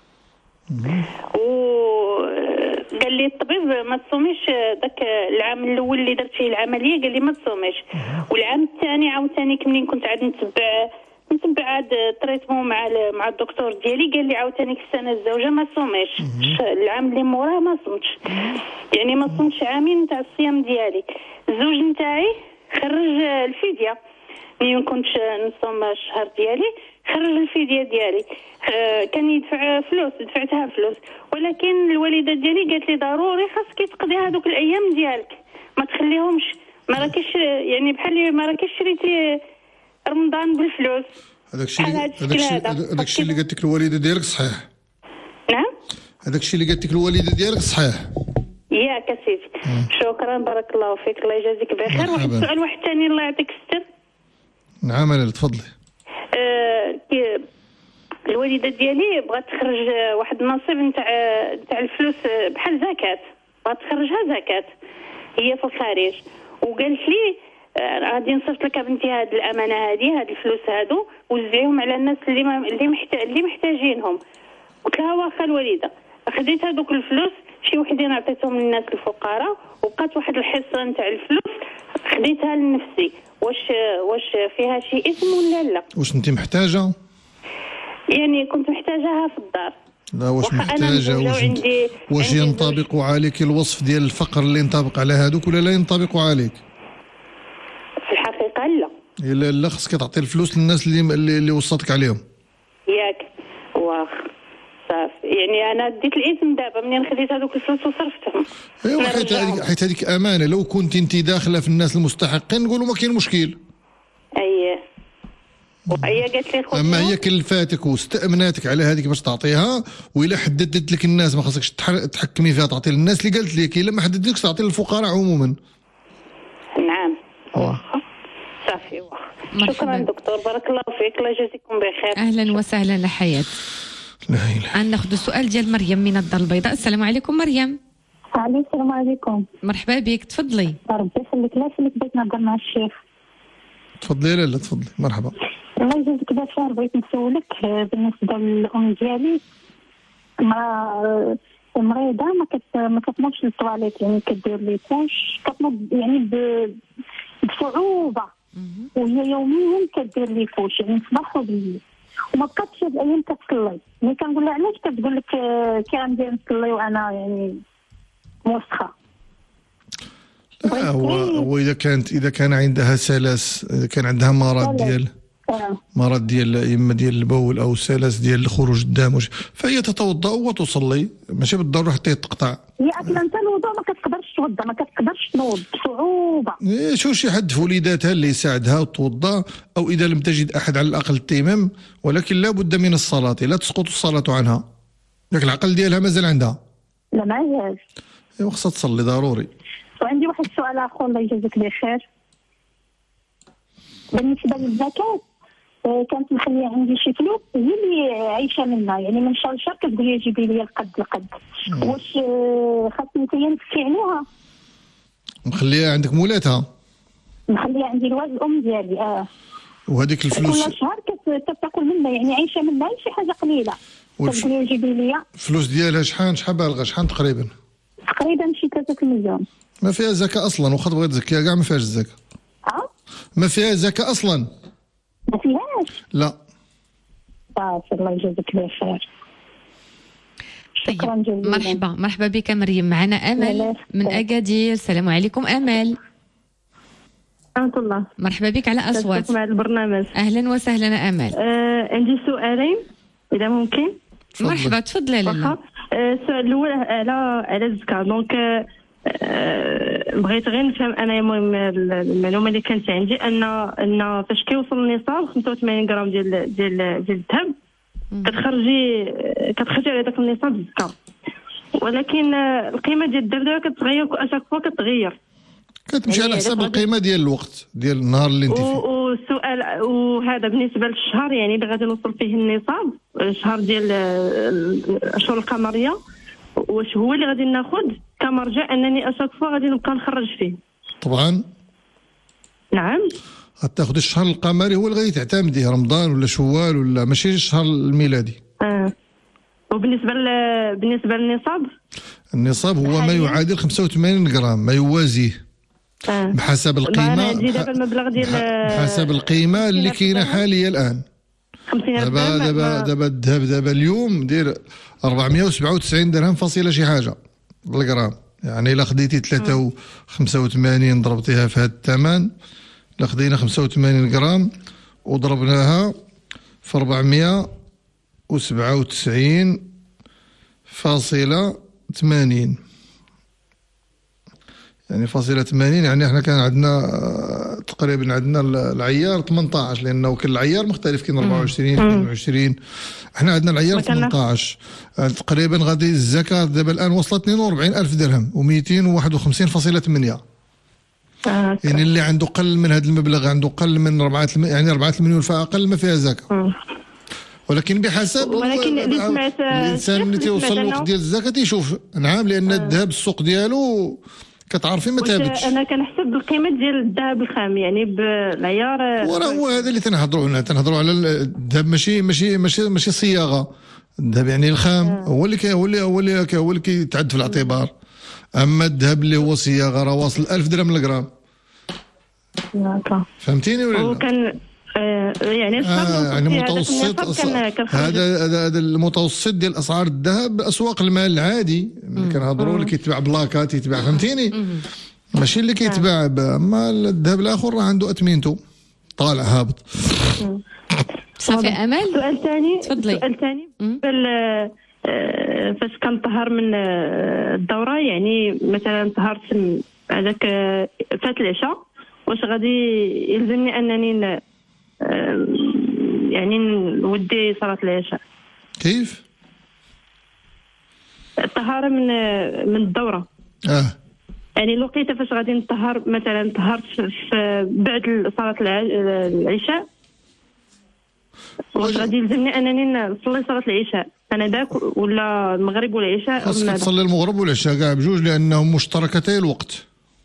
E: وقال لي الطبيب ما تصوميش ذاك العام الاول اللي درت فيه العمليه، قال لي ما تصوميش. والعام الثاني عاوتاني منين كنت عاد نتبع نتبع عاد التريتمون مع مع الدكتور ديالي، قال لي عاوتاني في السنه الزوجه ما تصوميش. العام اللي موراه ما صمتش، يعني ما صمتش عامين تاع الصيام ديالي. الزوج نتاعي خرج الفديه ملي كنتش نصوم الشهر ديالي، خرج الفديه ديالي. آه كان يدفع فلوس، دفعتها فلوس، ولكن الوالده ديالي قالت لي ضروري خاصك تقضي هذوك الايام ديالك، ما تخليهمش، ما راكيش يعني بحال ما راكيش شريتي رمضان بالفلوس.
D: هذاك الشيء هذاك الشيء اللي قالت لك الوالده ديالك صحيح؟
E: نعم
D: هذاك الشيء اللي قالت لك الوالده ديالك صحيح؟
E: ياك سيدي. شكرا بارك الله فيك. الله يجازيك بخير. واحد السؤال واحد ثاني الله يعطيك الستر.
D: نعم لاله تفضلي.
E: آه الوالده ديالي بغات تخرج واحد النصيب نتاع نتاع الفلوس بحال زكاه، بغات تخرجها زكاه هي في الخارج، وقالت لي غادي نصيفط لك بنتي هذه الامانه هذه هاد الفلوس هادو وزعيهم على الناس اللي ما اللي محتاج اللي محتاجينهم. قلت لها واخا الوالده. خديت هذوك الفلوس شي وحدين عطيتهم للناس الفقراء، وبقات واحد الحصه نتاع الفلوس خديتها لنفسي. واش واش فيها شي اسم ولا لا؟
D: واش انت محتاجه؟
E: يعني كنت محتاجاها في الدار.
D: لا واش محتاجه؟ واش انت واش ينطبق عليك الوصف ديال الفقر اللي ينطبق على هذوك ولا لا ينطبق عليك؟
E: في الحقيقه لا.
D: الا لا خصك تعطي الفلوس للناس اللي اللي, اللي وصلتك عليهم.
E: ياك واخ صافي. يعني انا ديت الاسم دابا منين خديت هذوك الفلوس وصرفتهم.
D: ايوا حيت هذيك حيت هذيك امانه، لو كنت انت داخله في الناس المستحقين نقولوا ما كاين مشكل.
E: اييه. وهي قالت لي خذ.
D: اما هي كلفاتك واستامناتك على هذيك باش تعطيها، والا حددت لك الناس ما خصكش تحكمي فيها تعطي للناس اللي قالت لك، الا ما حددتلكش تعطي للفقراء عموما.
E: نعم. واخا صافي واخا. شكرا دكتور بارك الله فيك. الله يجازيكم بخير.
C: اهلا وسهلا لحياة.
D: لا اله.
C: ناخذ السؤال ديال مريم من الدار البيضاء. السلام عليكم مريم.
V: عليكم السلام عليكم.
C: مرحبا بك تفضلي.
V: ربي يخليك. لا اللي بغيت نهضر مع الشيخ.
D: تفضلي لا لا تفضلي. مرحبا.
V: الله يجازيك بخير. بغيت نسولك بالنسبه للام ديالي مرا مريضه ما كت ما كتنوضش للطواليت، يعني كدير لي بوش كتنوض يعني بصعوبه، وهي يوميا كدير لي بوش يعني صباح وبالليل، وما بقاتش هاد الايام كتصلي. ملي كنقول لها علاش كتقول لك كي غندير نصلي وانا يعني موسخه.
D: لا هو هو اذا كانت اذا كان عندها سلس، اذا كان عندها مرض ديال مرض ديال اما ديال البول او سلس ديال خروج الدم، فهي تتوضا وتصلي، ماشي بالضروره حتى تقطع.
V: هي اصلا انت الوضوء ما كتقدرش توضا، ما كتقدرش تنوض بصعوبه.
D: إيه شو شي حد في وليداتها اللي يساعدها وتوضا، او اذا لم تجد احد على الاقل التيمم، ولكن لا بد من الصلاه، لا تسقط الصلاه عنها. ياك العقل ديالها مازال عندها؟
V: لا ما عندهاش.
D: ايوا خصها تصلي ضروري.
V: وعندي واحد السؤال اخر الله يجازيك بخير. بالنسبه للزكاه كانت مخليه عندي شي فلوس هي اللي عايشه منها، يعني من شهر لشهر كتقول لي جيبي لي القد القد، واش خاصني حتى نفكي عليها؟
D: مخليها عندك مولاتها؟
V: مخليها عندي الوالد الام ديالي. اه
D: وهذيك الفلوس
V: كل شهر كتاكل منها، يعني عايشه منها شي حاجه قليله.
D: والف...
V: كتقول لي جيبي لي
D: الفلوس ديالها شحال شحال بالغه شحال تقريبا؟
V: تقريبا شي ثلاثة مليون.
D: ما فيها زكاه اصلا، وخا بغيت تزكيها كاع ما فيهاش الزكاه.
V: اه
D: ما فيها زكاه اصلا.
V: ما فيهاش؟
D: لا.
V: صافي الله يجازيك بخير. شكرا جزيلا.
C: مرحبا مرحبا بك مريم. معنا امل من اكادير. السلام عليكم امل.
F: ورحمة الله.
C: مرحبا بك على اصوات
F: مع البرنامج.
C: اهلا وسهلا امل.
F: آه عندي سؤالين اذا ممكن.
C: مرحبا تفضلي لاله.
F: آه السؤال الاول على على الزكاه. دونك آه بغيت غير نفهم انا المهم المعلومه اللي كانت عندي ان ان فاش كيوصل النصاب خمسة وثمانين غرام ديال ديال ديال الذهب كتخرجي كتخرجي على داك النصاب الزكاه، ولكن القيمه ديال الذهب دابا كتغير اشاك فوا كتغير،
D: كتمشي على حساب القيمه ديال الوقت ديال النهار اللي انت فيه.
F: والسؤال وهذا بالنسبه للشهر يعني اللي غادي نوصل فيه النصاب الشهر ديال الاشهر القمريه، واش هو اللي غادي ناخذ كمرجع انني اشاك فوا غادي نبقى نخرج فيه؟
D: طبعا
F: نعم.
D: غتاخذ الشهر القمري هو اللي غادي تعتمديه، رمضان ولا شوال ولا ماشي الشهر الميلادي.
F: اه وبالنسبه ل... بالنسبه للنصاب
D: النصاب هو ما يعادل خمسة وثمانين غرام ما يوازيه
F: آه.
D: بحسب القيمه.
F: انا عندي دابا المبلغ ديال
D: بحسب القيمه اللي كاينه حاليا الان. دابا دابا دابا الذهب دابا اليوم داير أربعمائة وسبعة وتسعين درهم فاصله شي حاجه بالغرام، يعني الا خديتي ثلاثة وخمسة وثمانين ضربتيها في هذا الثمن، الا خدينا خمسة وثمانين غرام وضربناها في أربعمائة وسبعة وتسعين فاصله ثمانين، يعني فاصله ثمانين، يعني احنا كان عندنا تقريبا عندنا العيار ثمنطاش، لانه كل العيار مختلف، كاين أربعة وعشرين اثنين وعشرين، احنا عندنا العيار ثمنطاش. تقريبا غادي الزكاه دابا الان وصلت اثنين وأربعين ألف درهم ومئتين وواحد وخمسين فاصله ثمانية.
F: آه.
D: يعني اللي عنده قل من هذا المبلغ، عنده قل من أربعة يعني أربعة المليون فاقل ما فيها زكاه. ولكن بحسب
F: ولكن اللي سمعت
D: الانسان اللي تيوصل الوقت ديال الزكاه تيشوف. نعم لان الذهب السوق ديالو كتعرفي ما ثابتش.
F: انا كنحسب بالقيمه ديال الذهب الخام يعني بالعيار.
D: وراه هو هذا اللي تنهضروا عليه، تنهضروا على الذهب ماشي ماشي ماشي ماشي صياغه. الذهب يعني الخام هو اللي كي هو اللي هو اللي هو اللي كيتعد في الاعتبار. اما الذهب اللي هو صياغه راه واصل ألف درهم للغرام. فهمتيني ولا لا؟
F: وكان آه يعني
D: آه يعني متوسط هذا هذا المتوسط ديال اسعار الذهب اسواق المال العادي اللي كنهضروا اللي كيتباع بلاكات يتباع، فهمتيني؟ ماشي اللي كيتباع. اما الذهب الاخر راه عنده اثمنته طالع هابط.
C: صافي امل.
F: سؤال ثاني.
C: تفضلي.
F: سؤال ثاني فاش كنطهر من الدوره، يعني مثلا طهرت هذاك فات العشاء، واش غادي يلزمني انني يعني نودي صلاة العشاء؟
D: كيف؟
F: الطهارة من من الدورة.
D: اه
F: يعني الوقيته فاش غادي نطهر، مثلا طهرت في بعد صلاة العشاء، واش غادي يلزمني انني نصلي صلاة العشاء انا داك ولا المغرب ولا العشاء؟
D: خاصك تصلي المغرب والعشاء كاع بجوج لانهم مشتركتي الوقت.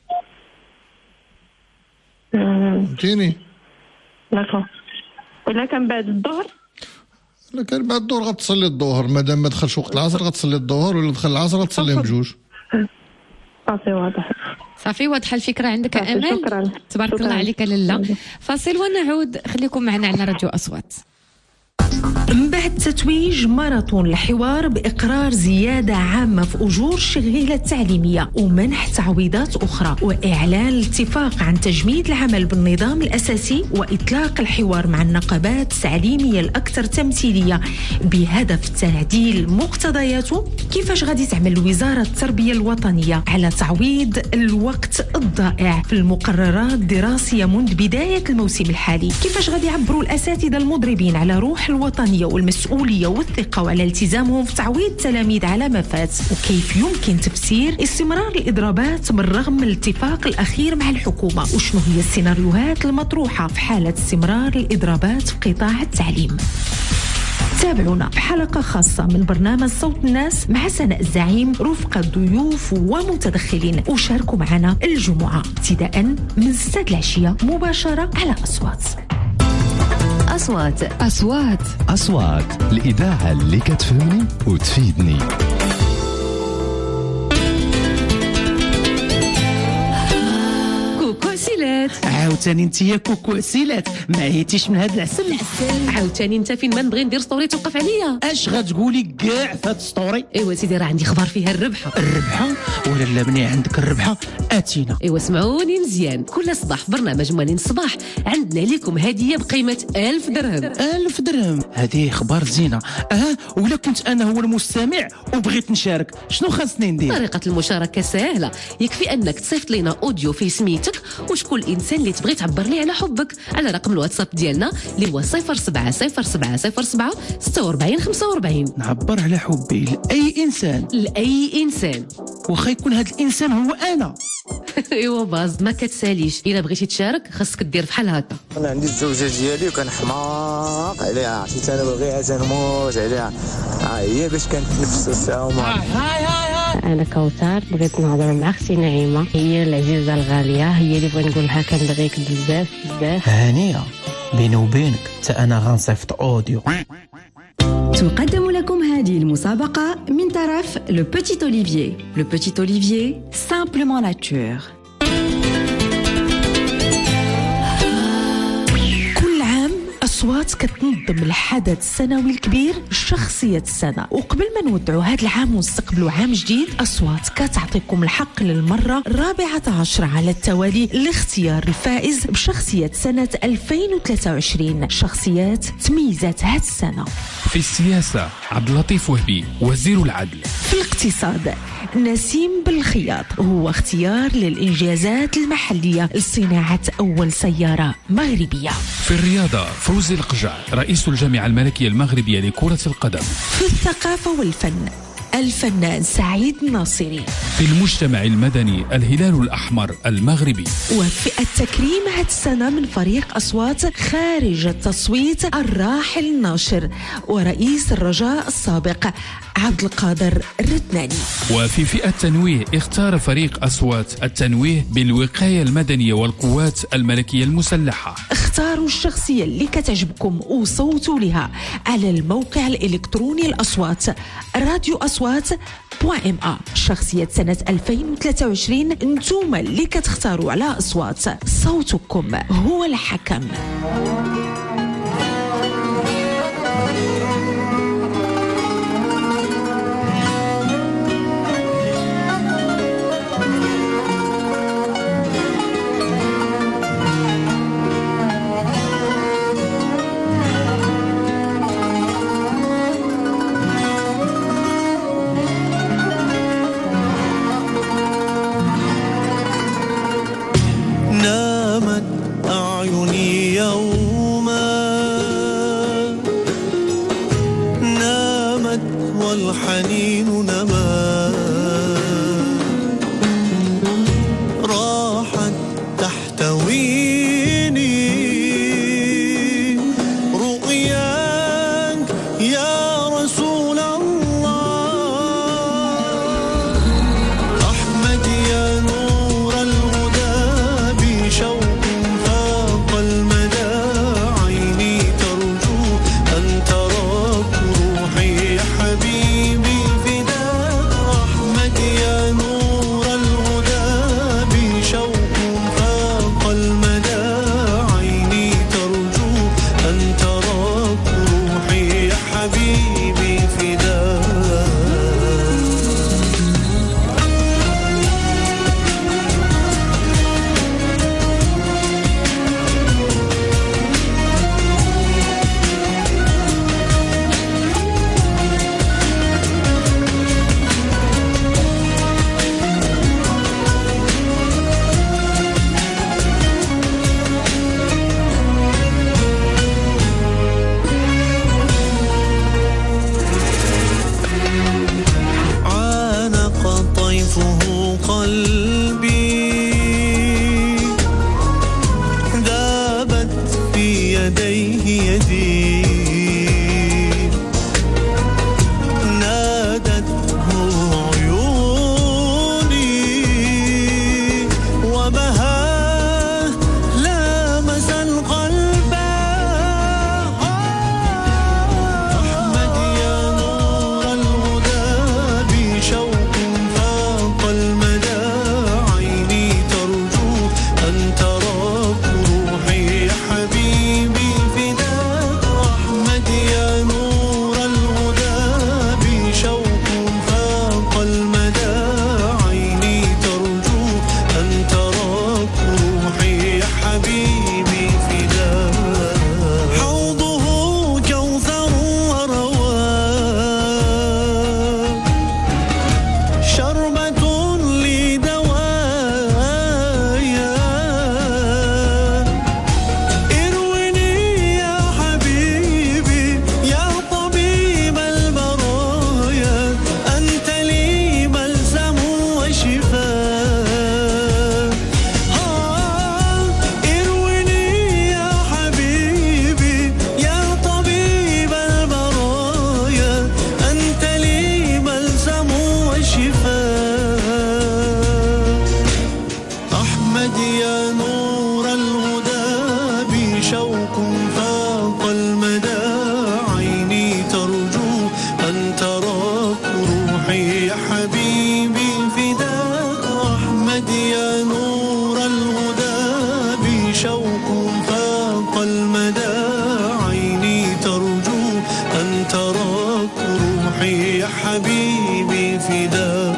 D: فهمتيني؟
F: داكور. ولا كان بعد الظهر؟
D: لا كان بعد الظهر غتصلي الظهر، مادام ما دخلش وقت العصر غتصلي الظهر، ولا دخل العصر غتصليهم بجوج.
F: صافي واضح.
C: صافي واضحه الفكره عندك امل.
F: شكرا.
C: تبارك
F: شكرا.
C: الله عليك لاله. فاصل ونعود، خليكم معنا على راديو اصوات.
I: من بعد تتويج ماراثون الحوار بإقرار زيادة عامة في أجور الشغيلة التعليمية ومنح تعويضات أخرى وإعلان الاتفاق عن تجميد العمل بالنظام الأساسي وإطلاق الحوار مع النقابات التعليمية الأكثر تمثيلية بهدف تعديل مقتضياته، كيفاش غادي تعمل وزارة التربية الوطنية على تعويض الوقت الضائع في المقررات الدراسية منذ بداية الموسم الحالي، كيفاش غادي يعبروا الأساتذة المضربين على روح الوطنية والمسؤولية والثقة وعلى التزامهم في تعويض التلاميذ على ما فات، وكيف يمكن تفسير استمرار الإضرابات بالرغم من الاتفاق الأخير مع الحكومة، وشنو هي السيناريوهات المطروحة في حالة استمرار الإضرابات في قطاع التعليم. تابعونا في حلقة خاصة من برنامج صوت الناس مع سناء الزعيم رفقة ضيوف ومتدخلين، وشاركوا معنا الجمعة ابتداء من ستة العشية مباشرة على أصوات.
K: أصوات
J: أصوات أصوات الإذاعة اللي كتفهمني وتفيدني.
K: كوكو سيلات
G: عاوتاني انت يا كوكو سيلات ما عيتيش من هاد العسل
K: عاوتاني انت فين ما نبغي ندير ستوري توقف عليا.
G: اش غتقولي كاع في هاد ستوري؟
K: ايوا سيدي راه عندي خبر فيها الربحه.
G: الربحه ولا لا مني عندك الربحه اتينا.
K: ايوا سمعوني مزيان، كل صباح في برنامج موالين الصباح عندنا لكم هديه بقيمه ألف درهم.
G: ألف درهم هذه خبر زينه. اه ولا كنت انا هو المستمع وبغيت نشارك شنو خاصني ندير؟
K: طريقه المشاركه سهله، يكفي انك تصيفط لنا اوديو في سميتك وشكون الانسان اللي تبغي تعبر ليه على حبك على رقم الواتساب ديالنا اللي هو صفر سبعة صفر سبعة صفر سبعة ستة وأربعين خمسة وأربعين.
G: نعبر على حبي لاي انسان
K: لاي انسان
G: واخا يكون هذا الانسان هو انا.
K: ايوا باز ما كتساليش، الا بغيتي تشارك خاصك دير بحال هكا.
H: انا عندي الزوجه ديالي وكنحماق عليها، عرفتي انا باغيها تنموت عليها، ها هي باش كنتنفس الساعه وما
W: انا كوثر بغيت نهضر مع اختي نعيمه، هي العزيزه الغاليه، هي اللي بغيت نقول لها كنبغيك بزاف بزاف.
G: هانيه بيني وبينك حتى انا غنصيفط اوديو.
M: تقدم لكم هذه المسابقة من طرف لو بوتيت أوليفيي. لو بوتيت أوليفيي simplement nature.
I: كل عام أصوات كتنظم الحدث السنوي الكبير شخصية السنة، وقبل ما نودعوا هذا العام ونستقبلوا عام جديد، أصوات كتعطيكم الحق للمرة الرابعة عشر على التوالي لاختيار الفائز بشخصية سنة ألفين وثلاثة وعشرين. شخصيات تميزات هذه السنة:
R: في السياسة عبد اللطيف وهبي وزير العدل.
I: في الاقتصاد نسيم بالخياط، هو اختيار للإنجازات المحلية لصناعة أول سيارة مغربية.
R: في الرياضة فوزي القجع رئيس الجامعة الملكية المغربية لكرة القدم.
I: في الثقافة والفن الفنان سعيد الناصري.
R: في المجتمع المدني الهلال الأحمر المغربي.
I: وفي التكريم هذه السنة من فريق أصوات خارج التصويت الراحل الناشر ورئيس الرجاء السابق عبد القادر الردناني.
R: وفي فئة التنويه اختار فريق أصوات التنويه بالوقاية المدنية والقوات الملكية المسلحة.
I: اختاروا الشخصية اللي كتعجبكم وصوتوا لها على الموقع الإلكتروني الأصوات راديو أصوات بوان ام ا. شخصية سنة ألفين وثلاثة وعشرين انتم اللي كتختاروا على أصوات، صوتكم هو الحكم.
A: والحنين نما راحت تحتويني رؤياك يا رسول الله. أحمد يا نور الهدى بشوق فاق المدى، عيني ترجو أن تراك روحي حبيبي فداك. قلبي ذابت في يديه يدي نادته عيوني وبهاه لامس القلب أحمد يا نور الهدى بشوق فاق المدى عيني ترجو أن تراك روحي يا حبيبي فداك أحمد يا نور الهدى بشوق فاق المدى عيني ترجو أن تراك روحي يا حبيبي فداك حوضه كوثر ورواه شربة لدوايا ارويني يا حبيبي يا طبيب البرايا أنت لي بلسم وشفاء ارويني يا حبيبي يا طبيب البرايا أنت لي بلسم وشفاء أحمد يا نور الهدى بشوق فاق المدى عيني ترجو أن تراك روحي يا حبيبي فداك أحمد يا نور الهدى بشوق فاق المدى عيني ترجو أن تراك روحي يا حبيبي فداك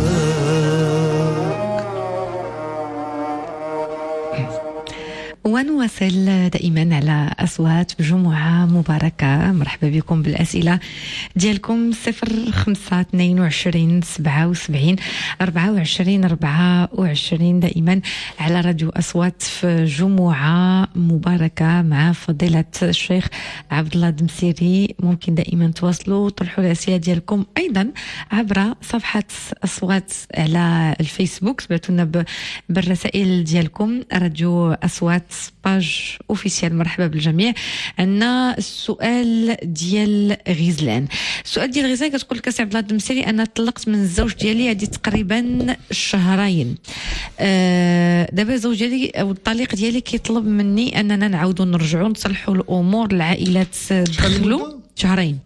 C: ونواصل دائما على أصوات بجمعة مباركة. مرحبا بكم بالأسئلة ديالكم صفر خمسة اثنين وعشرين سبعة وسبعين أربعة وعشرين أربعة وعشرين دائما على راديو أصوات في جمعة مباركة مع فضيلة الشيخ عبد الله دمسيري. ممكن دائما تواصلوا طرحوا الأسئلة ديالكم أيضا عبر صفحة أصوات على الفيسبوك. تبعتوا لنا بالرسائل ديالكم راديو أصوات باج اوفيسيال. مرحبا بالجميع. عندنا السؤال ديال غزلان. السؤال ديال غزلان كتقول لك عبد الله الدمسيري انا طلقت من الزوج ديالي هذه تقريبا شهرين. أه دابا الزوج ديالي او الطليق ديالي كيطلب مني اننا نعاودوا نرجعوا نصلحوا الامور العائلات دخلوا شهرين.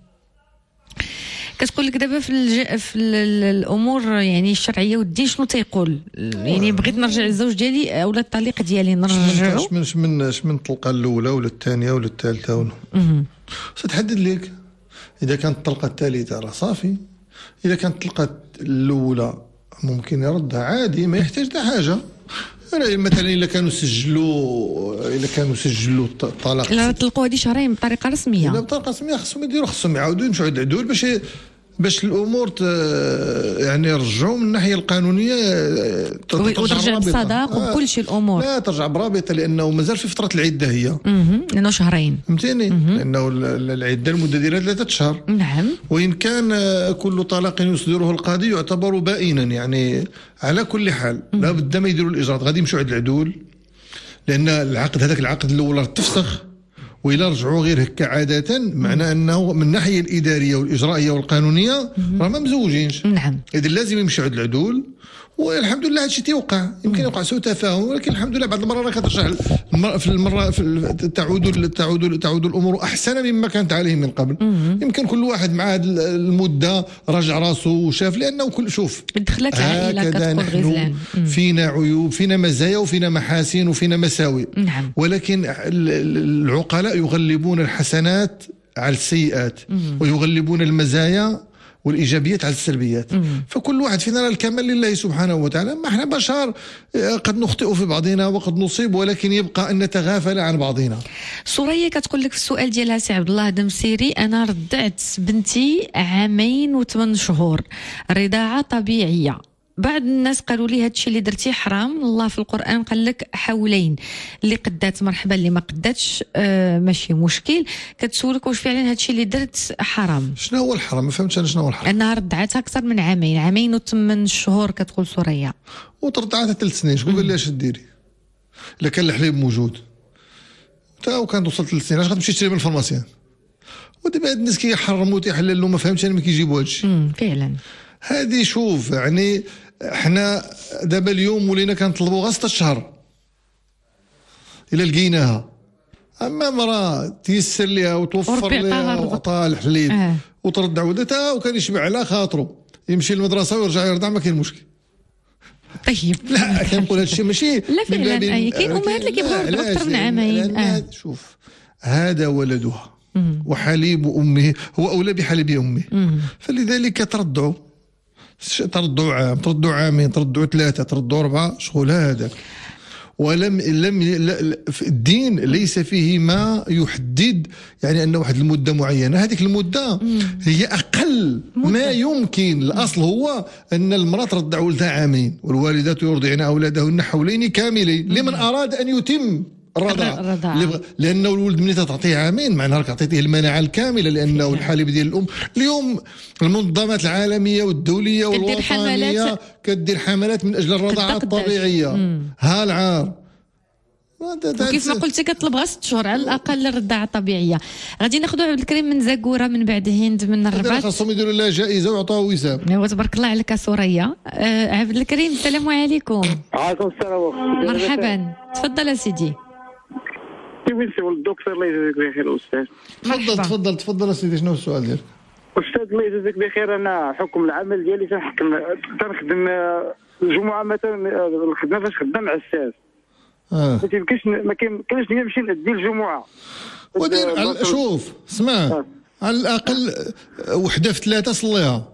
C: كتقول لك دابا في الج... في ال- ال- الامور يعني الشرعيه والدين شنو تيقول؟ يعني بغيت نرجع للزوج ديالي اولا الطليق ديالي نرجعو.
D: من من من الطلقه الاولى ولا الثانيه ولا الثالثه ولا ستحدد لك. اذا كانت الطلقه الثالثه راه صافي. اذا كانت الطلقه الاولى ممكن يردها عادي ما يحتاج حتى حاجه. مثلا الا كانوا سجلوا الا كانوا سجلوا الطلاق
C: لا طلقوا هذه شهرين بطريقه رسميه.
D: لا بطريقه رسميه خصهم يديروا خصهم يعاودوا يمشوا عند العدول باش باش الامور ت... يعني يرجعوا من الناحيه القانونيه
C: وترجع بصداق وبكل شيء الامور.
D: لا ترجع برابطه لانه مازال في فتره العده هي.
C: اها لانه شهرين.
D: فهمتيني؟ لانه العده المده ديالها ثلاثه اشهر.
C: نعم.
D: وان كان كل طلاق يصدره القاضي يعتبر بائنا يعني على كل حال لا بد ما يديروا الاجراءات. غادي يمشوا عند العدول لان العقد هذاك العقد الاول راه تفسخ. وإلا رجعوا غير هكا عادة معناه أنه من الناحية الإدارية والإجرائية والقانونية راه ما مزوجينش.
C: نعم.
D: إذا لازم يمشي عند العدول والحمد لله هادشي تيوقع. يمكن يوقع سوء تفاهم ولكن الحمد لله بعض المرات كترجع في المرة في تعود تعود تعود الأمور أحسن مما كانت عليه من قبل. يمكن كل واحد مع هذه المدة رجع راسه وشاف لأنه كل شوف
C: دخلت العائلة كتقول غزلان
D: فينا عيوب فينا مزايا وفينا محاسن وفينا مساوئ.
C: نعم.
D: ولكن العقلاء يغلبون الحسنات على السيئات ويغلبون المزايا والإيجابيات على السلبيات. مم. فكل واحد فينا الكمال لله سبحانه وتعالى. ما احنا بشر قد نخطئ في بعضنا وقد نصيب ولكن يبقى أن نتغافل عن بعضنا.
C: سوريا كتقول لك في السؤال ديالها سي عبد الله دمسيري أنا رضعت بنتي عامين وثمان شهور رضاعة طبيعية بعض الناس قالوا لي هادشي اللي درتي حرام. الله في القرآن قال لك حولين، اللي قدات مرحبا، اللي ما قداتش آه ماشي مشكل. كتسولك واش فعلا هادشي اللي درت حرام.
D: شنو هو الحرام؟ ما فهمتش انا شنو هو الحرام.
C: انها ردعتها اكثر من عامين، عامين وثمان شهور كتقول سوريا،
D: وترضعتها ثلاث سنين. شكون قال لها اش ديري؟ الا كان الحليب موجود تا وكان وصلت ثلاث سنين اش غتمشي تشري من الفارماسيان؟ ودابا هاد الناس كيحرموا تيحللوا، ما فهمتش انا ما كيجيبوا هادشي.
C: فعلا
D: هادي شوف يعني حنا دابا اليوم ولينا كنطلبوا غير ستة شهر الا لقيناها. اما مراه تيسر ليها وتوفر ليها وعطاها الحليب آه. وترضع ولدتها وكان يشبع على خاطره، يمشي للمدرسه ويرجع يرضع، ما كاين مشكل.
C: طيب
D: لا كنقول هادشي ماشي
C: لا فعلا كاين امهات اللي كيبغيو يرضعوا اكثر من عامين.
D: آه. شوف هذا ولدها مم. وحليب امه هو اولى بحليب امه، فلذلك ترضعوا ترضعوا عام، ترضعوا عامين، ترضعوا ثلاثه، ترضعوا اربعه، شغل هذاك. ولم لم الدين ليس فيه ما يحدد يعني ان واحد المده معينه، هذيك المده هي اقل ما يمكن. الاصل هو ان المراه ترضع ولدها عامين، والوالدات يرضعن اولادهن حولين كاملين لمن اراد ان يتم الرضاعه، لانه الولد ملي تعطيه عامين معناها راك عطيتيه المناعه الكامله، لانه الحليب ديال الام. اليوم المنظمات العالميه والدوليه والوطنيه كدير حملات من اجل الرضاعه الطبيعيه. ها العار
C: وكيف ما قلتي كطلب غير ست شهور على الاقل الرضاعه الطبيعيه. غادي ناخذوا عبد الكريم من زاكوره، من بعد هند من الرباط.
D: خاصهم يديروا لها جائزه ويعطوها وسام.
C: ايوا تبارك الله عليك سوريا. أه عبد الكريم السلام عليكم.
L: وعليكم السلام.
C: مرحبا تفضل سيدي.
L: كيفاش نسول الدكتور الله يجازيك بخير استاذ؟
D: تفضل تفضل تفضل سيدي، شنو السؤال ديالك؟
L: استاذ الله يجازيك بخير، انا حكم العمل ديالي تنحكم تنخدم الجمعه مثلا، الخدمه فاش خدام عساس
D: اه
L: ما تيمكنش ما كاينش نمشي نأدي الجمعه.
D: ودير شوف اسمع آه. على الاقل وحده في ثلاثه صليها.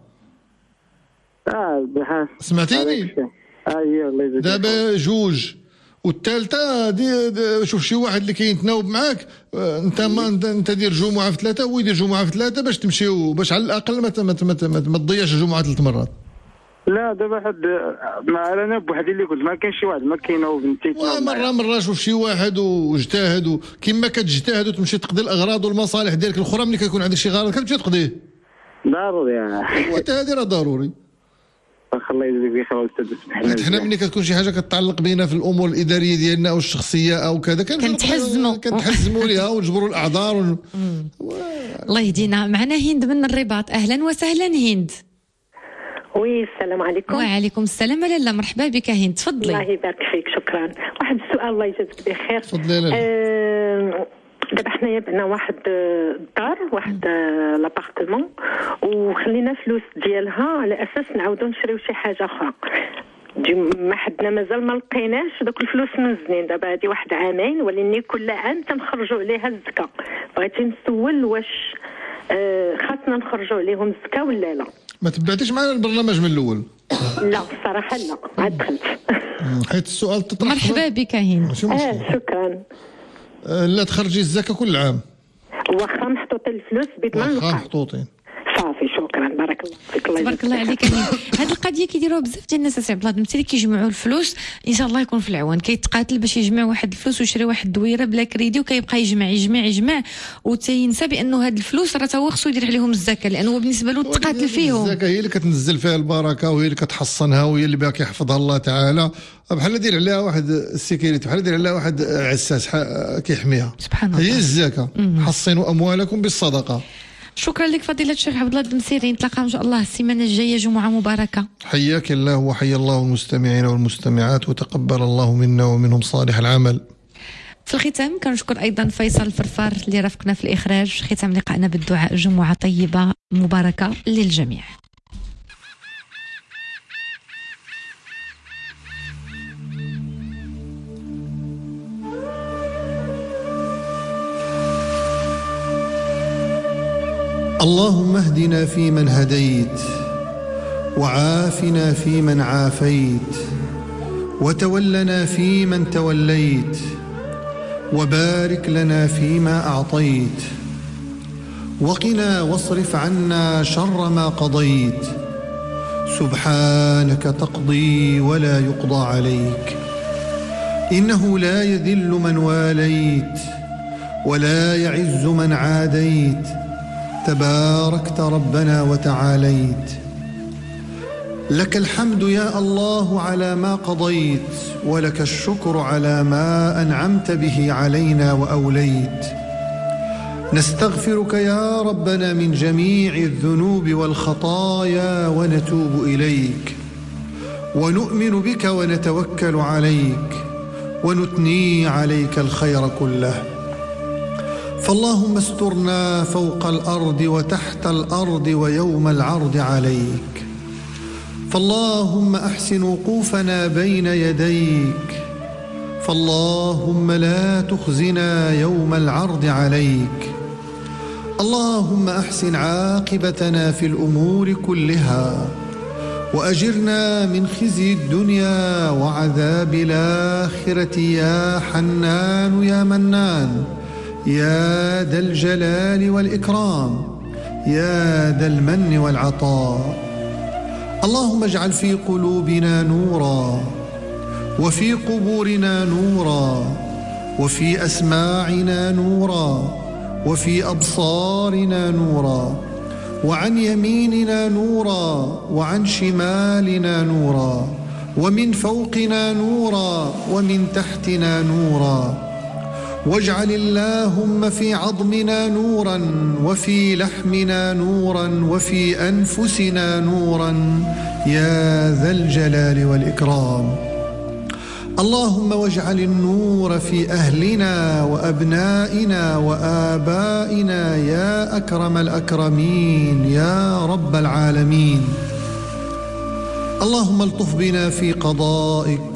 L: اه بحال
D: سمعتيني؟
L: اه هي الله يجازيك.
D: دابا جوج والثالثه دي, دي شوف شي واحد اللي كيتناوب معاك، انت ما انت دير جمعه في ثلاثه وهو يدير جمعه في ثلاثه باش تمشيو، باش على الاقل ما ما, ما, ما, ما تضيعش الجمعه ثلاث مرات.
L: لا دابا حد مع انا بوحدي اللي كنت ما كاين شي واحد ما كايناوب نتي
D: مره مره شوف شي واحد واجتهد، كيما كتجتهد وتمشي تقضي الاغراض والمصالح ديالك الاخرى، ملي كيكون عندك شي غرض كتمشي تقضيه
L: ضروري.
D: وانت هذه راه ضروري.
L: الله يجزيك بخير استاذ. سبحان
D: حنا ملي كتكون شي حاجه كتعلق بينا في الامور الاداريه ديالنا او الشخصيه او كذا
C: كنتحزموا
D: كنتحزموا ليها ونجبروا الاعذار و...
C: و... الله يهدينا. معنا هند من الرباط، اهلا وسهلا هند.
N: وي السلام عليكم.
C: وعليكم السلام. لاله مرحبا بك هند، تفضلي.
N: الله يبارك فيك، شكرا. واحد السؤال الله يجازيك بخير.
D: تفضلي لاله.
N: أه دابا حنايا بنا واحد الدار، واحد لابارتمون، وخلينا فلوس ديالها على اساس نعاودو نشريو شي حاجه اخرى. ما حدنا مازال ما لقيناش دوك الفلوس منزلين. دابا هذه واحد عامين ولاني كل عام تنخرجوا عليها الزكاه. بغيتي نسول واش أه خاصنا نخرجوا عليهم الزكاه ولا لا؟
D: ما تبعتيش معنا البرنامج من الاول؟
N: لا الصراحه لا، عاد دخلت.
D: حيت السؤال تطرح.
C: مرحبا بك هند.
N: اه شكرا.
D: لا تخرجي الزكاه كل عام.
N: واخا محطوطين الفلوس بضمان
D: واخا محطوطين.
N: صافي شكرا، بارك الله فيك.
C: تبارك الله عليك. هذه القضيه كيديروها بزاف ديال الناس اسي عبد الله، مثلا كيجمعوا الفلوس ان شاء الله يكون في العوان، كيتقاتل باش يجمع واحد الفلوس ويشري واحد الدويره بلا كريدي، وكيبقى يجمع يجمع يجمع وتينسى بانه هاد الفلوس راه تا هو خصو يدير عليهم الزكاه، لانه بالنسبه له تقاتل فيهم.
D: الزكاه هي اللي كتنزل فيها البركه، وهي اللي كتحصنها، وهي اللي باقي يحفظها الله تعالى. بحال دير عليها واحد السيكيوريتي، بحال دير عليها واحد عساس كيحميها.
C: سبحان الله.
D: هي الزكاه. حصنوا اموالكم بالصدقه.
C: شكرا لك فضيلة الشيخ عبد الله الدمسيري، نتلاقى ان شاء الله السيمانه الجايه، جمعه مباركه.
D: حياك الله وحيا الله المستمعين والمستمعات، وتقبل الله منا ومنهم صالح العمل.
C: في الختام كنشكر ايضا فيصل الفرفار اللي رافقنا في الاخراج. ختام لقائنا بالدعاء، جمعه طيبه مباركه للجميع.
D: اللهم اهدنا فيمن هديت، وعافنا فيمن عافيت، وتولنا فيمن توليت، وبارك لنا فيما أعطيت، وقنا واصرف عنا شر ما قضيت، سبحانك تقضي ولا يقضى عليك، إنه لا يذل من واليت ولا يعز من عاديت، تباركت ربنا وتعاليت. لك الحمد يا الله على ما قضيت، ولك الشكر على ما أنعمت به علينا وأوليت. نستغفرك يا ربنا من جميع الذنوب والخطايا ونتوب إليك، ونؤمن بك ونتوكل عليك، ونثني عليك الخير كله. فاللهم استرنا فوق الأرض وتحت الأرض ويوم العرض عليك. فاللهم أحسن وقوفنا بين يديك، فاللهم لا تخزنا يوم العرض عليك. اللهم أحسن عاقبتنا في الأمور كلها، وأجرنا من خزي الدنيا وعذاب الآخرة يا حنان يا منان يا ذا الجلال والإكرام يا ذا المن والعطاء. اللهم اجعل في قلوبنا نورا، وفي قبورنا نورا، وفي أسماعنا نورا، وفي أبصارنا نورا، وعن يميننا نورا، وعن شمالنا نورا، ومن فوقنا نورا، ومن تحتنا نورا. واجعل اللهم في عظمنا نورا، وفي لحمنا نورا، وفي أنفسنا نورا يا ذا الجلال والإكرام. اللهم واجعل النور في أهلنا وأبنائنا وآبائنا يا أكرم الأكرمين يا رب العالمين. اللهم الطف بنا في قضائك،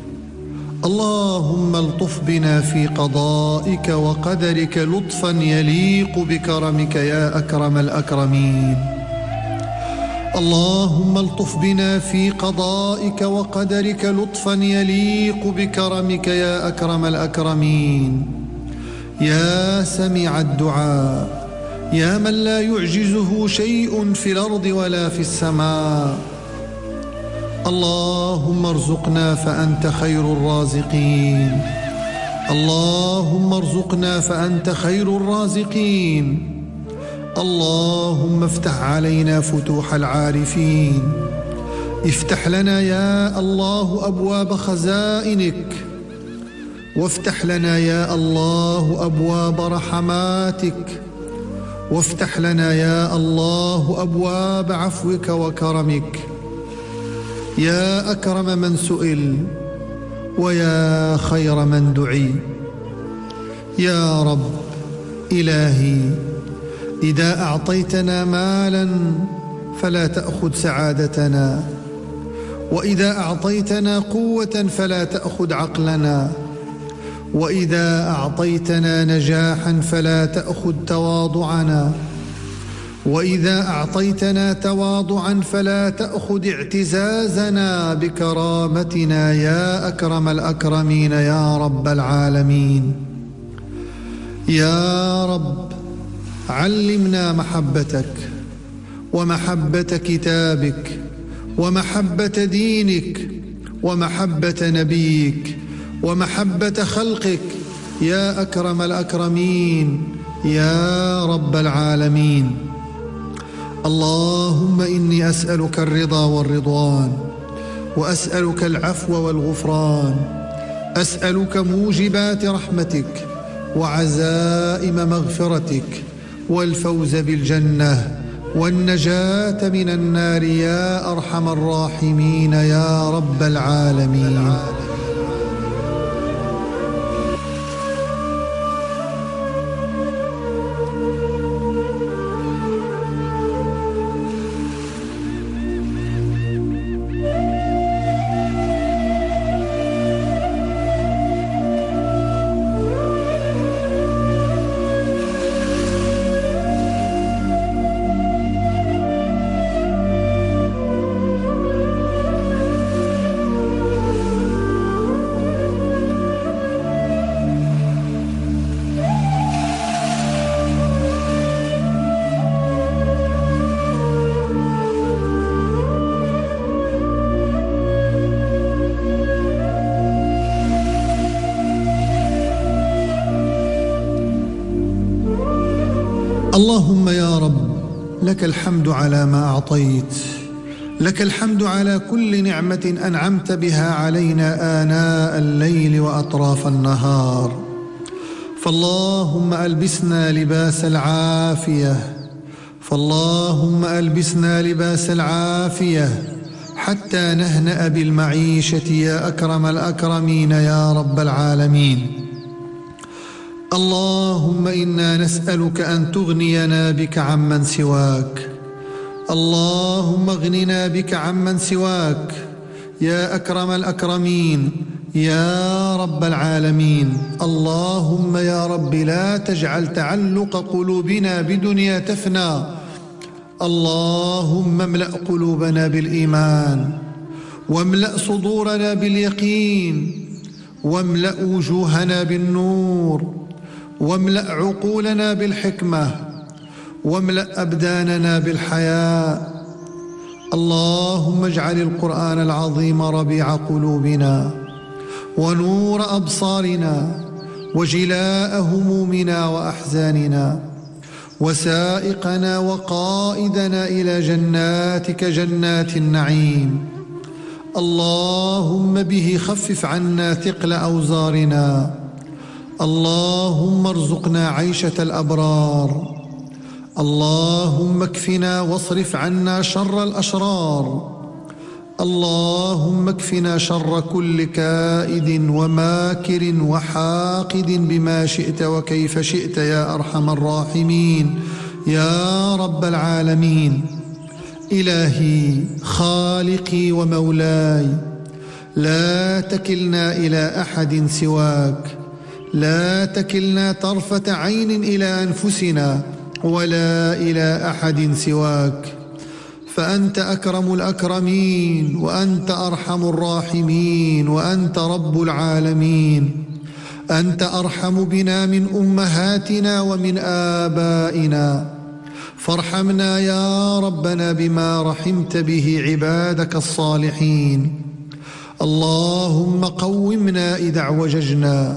D: اللهم الطف بنا في قضائك وقدرك لطفا يليق بكرمك يا أكرم الأكرمين. اللهم الطف بنا في قضائك وقدرك لطفا يليق بكرمك يا أكرم الأكرمين. يا سميع الدعاء، يا من لا يعجزه شيء في الأرض ولا في السماء. اللهم ارزقنا فأنت خير الرازقين، اللهم ارزقنا فأنت خير الرازقين. اللهم افتح علينا فتوح العارفين، افتح لنا يا الله أبواب خزائنك، وافتح لنا يا الله أبواب رحماتك، وافتح لنا يا الله أبواب عفوك وكرمك. يا أكرم من سئل ويا خير من دعي. يا رب إلهي، إذا أعطيتنا مالا فلا تأخذ سعادتنا، وإذا أعطيتنا قوة فلا تأخذ عقلنا، وإذا أعطيتنا نجاحا فلا تأخذ تواضعنا، وإذا أعطيتنا تواضعا فلا تأخذ اعتزازنا بكرامتنا يا أكرم الأكرمين يا رب العالمين. يا رب علمنا محبتك ومحبة كتابك ومحبة دينك ومحبة نبيك ومحبة خلقك يا أكرم الأكرمين يا رب العالمين. اللهم إني أسألك الرضا والرضوان، وأسألك العفو والغفران، أسألك موجبات رحمتك وعزائم مغفرتك والفوز بالجنة والنجاة من النار يا أرحم الراحمين يا رب العالمين. اللهم يا رب لك الحمد على ما أعطيت، لك الحمد على كل نعمة أنعمت بها علينا آناء الليل وأطراف النهار، فاللهم ألبسنا لباس العافية، فاللهم ألبسنا لباس العافية حتى نهنأ بالمعيشة يا أكرم الأكرمين يا رب العالمين. اللهم إنا نسألك أن تغنينا بك عمن سواك، اللهم اغننا بك عمن سواك يا أكرم الأكرمين يا رب العالمين. اللهم يا رب لا تجعل تعلق قلوبنا بدنيا تفنى، اللهم املأ قلوبنا بالإيمان، واملأ صدورنا باليقين، واملأ وجوهنا بالنور، واملأ عقولنا بالحكمة، واملأ أبداننا بالحياء. اللهم اجعل القرآن العظيم ربيع قلوبنا ونور أبصارنا وجلاء همومنا وأحزاننا، وسائقنا وقائدنا إلى جناتك جنات النعيم. اللهم به خفف عنا ثقل أوزارنا، اللهم ارزقنا عيشة الأبرار، اللهم اكفنا واصرف عنا شر الأشرار، اللهم اكفنا شر كل كائد وماكر وحاقد بما شئت وكيف شئت يا أرحم الراحمين يا رب العالمين. إلهي خالقي ومولاي، لا تكلنا إلى أحد سواك، لا تكلنا طرفة عين إلى أنفسنا ولا إلى أحد سواك، فأنت أكرم الأكرمين، وأنت أرحم الراحمين، وأنت رب العالمين. أنت أرحم بنا من أمهاتنا ومن آبائنا، فارحمنا يا ربنا بما رحمت به عبادك الصالحين. اللهم قومنا إذا اعوججنا،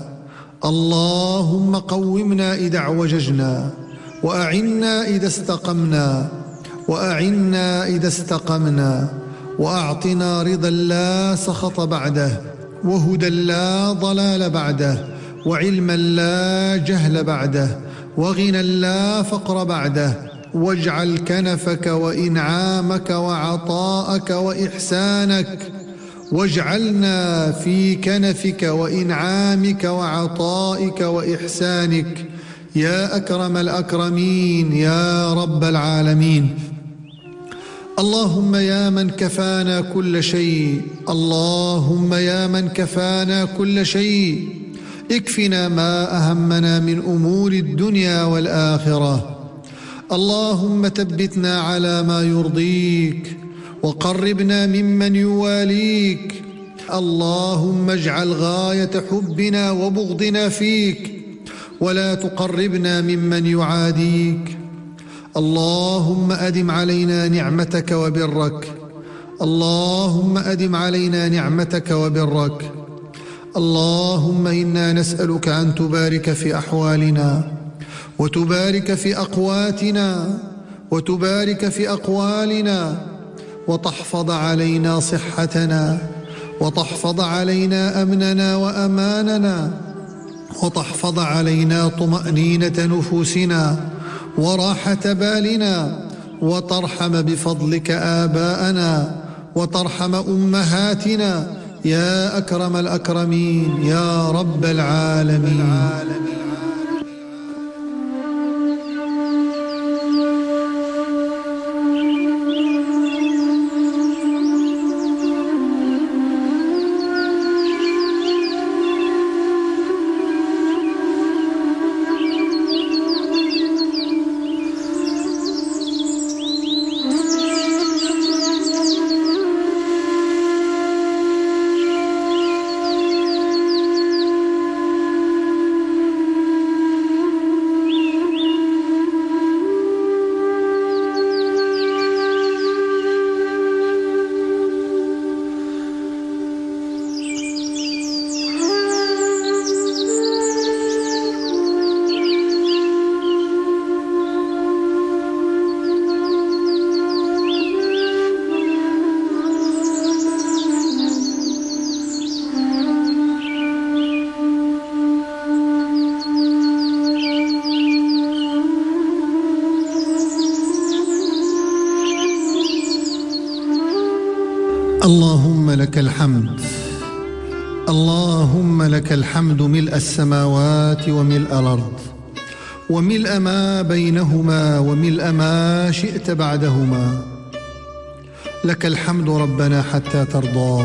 D: اللهم قومنا إذا اعوججنا، وأعنا إذا استقمنا، وأعنا إذا استقمنا، وأعطنا رضا لا سخط بعده، وهدى لا ضلال بعده، وعلما لا جهل بعده، وغنى لا فقر بعده، واجعل كنفك وإنعامك وعطاءك وإحسانك، واجعلنا في كنفك وإنعامك وعطائك وإحسانك يا أكرم الأكرمين يا رب العالمين. اللهم يا من كفانا كل شيء، اللهم يا من كفانا كل شيء، اكفنا ما أهمنا من أمور الدنيا والآخرة. اللهم ثبتنا على ما يرضيك، وقربنا ممن يواليك. اللهم اجعل غاية حبنا وبغضنا فيك، ولا تقربنا ممن يعاديك. اللهم أدم علينا نعمتك وبرك، اللهم أدم علينا نعمتك وبرك. اللهم إنا نسألك أن تبارك في أحوالنا، وتبارك في أقواتنا، وتبارك في أقوالنا، وتحفظ علينا صحتنا، وتحفظ علينا أمننا وأماننا، وتحفظ علينا طمأنينة نفوسنا وراحة بالنا، وترحم بفضلك آباءنا، وترحم أمهاتنا يا أكرم الأكرمين يا رب العالمين. اللهم لك الحمد، اللهم لك الحمد ملء السماوات وملء الأرض وملء ما بينهما وملء ما شئت بعدهما. لك الحمد ربنا حتى ترضى،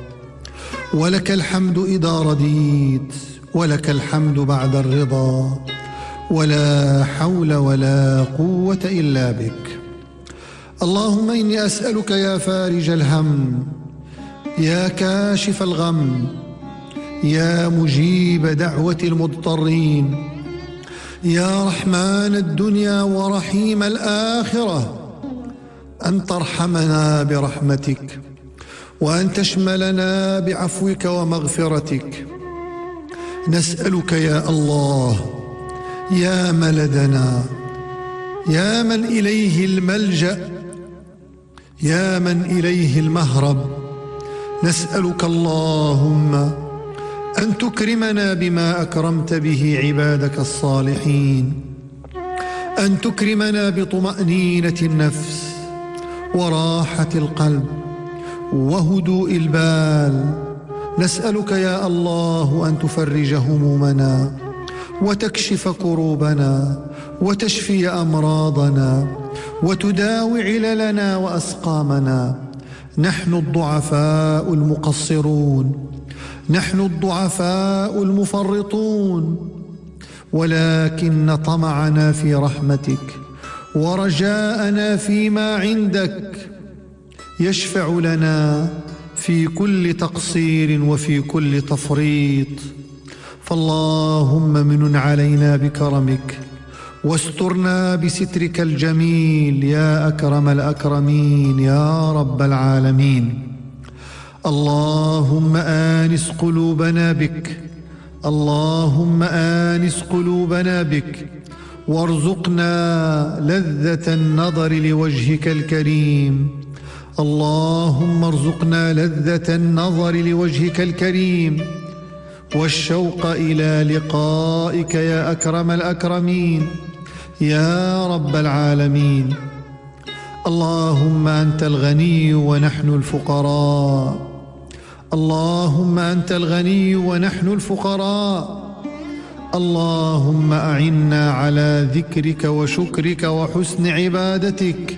D: ولك الحمد إذا رضيت، ولك الحمد بعد الرضا، ولا حول ولا قوة إلا بك. اللهم إني أسألك يا فارج الهم، يا كاشف الغم، يا مجيب دعوة المضطرين، يا رحمن الدنيا ورحيم الآخرة، أن ترحمنا برحمتك، وأن تشملنا بعفوك ومغفرتك. نسألك يا الله يا ملدنا، يا من إليه الملجأ، يا من إليه المهرب، نسألك اللهم أن تكرمنا بما أكرمت به عبادك الصالحين، أن تكرمنا بطمأنينة النفس وراحة القلب وهدوء البال. نسألك يا الله أن تفرج همومنا وتكشف كروبنا وتشفي أمراضنا وتداوي عللنا وأسقامنا. نحن الضعفاء المقصرون، نحن الضعفاء المفرطون، ولكن طمعنا في رحمتك ورجاءنا فيما عندك يشفع لنا في كل تقصير وفي كل تفريط. فاللهم منن علينا بكرمك واسترنا بسترك الجميل يا أكرم الأكرمين يا رب العالمين. اللهم آنس قلوبنا بك، اللهم آنس قلوبنا بك، وارزقنا لذة النظر لوجهك الكريم. اللهم ارزقنا لذة النظر لوجهك الكريم والشوق إلى لقائك يا أكرم الأكرمين يا رب العالمين. اللهم أنت الغني ونحن الفقراء، اللهم أنت الغني ونحن الفقراء. اللهم أعنا على ذكرك وشكرك وحسن عبادتك،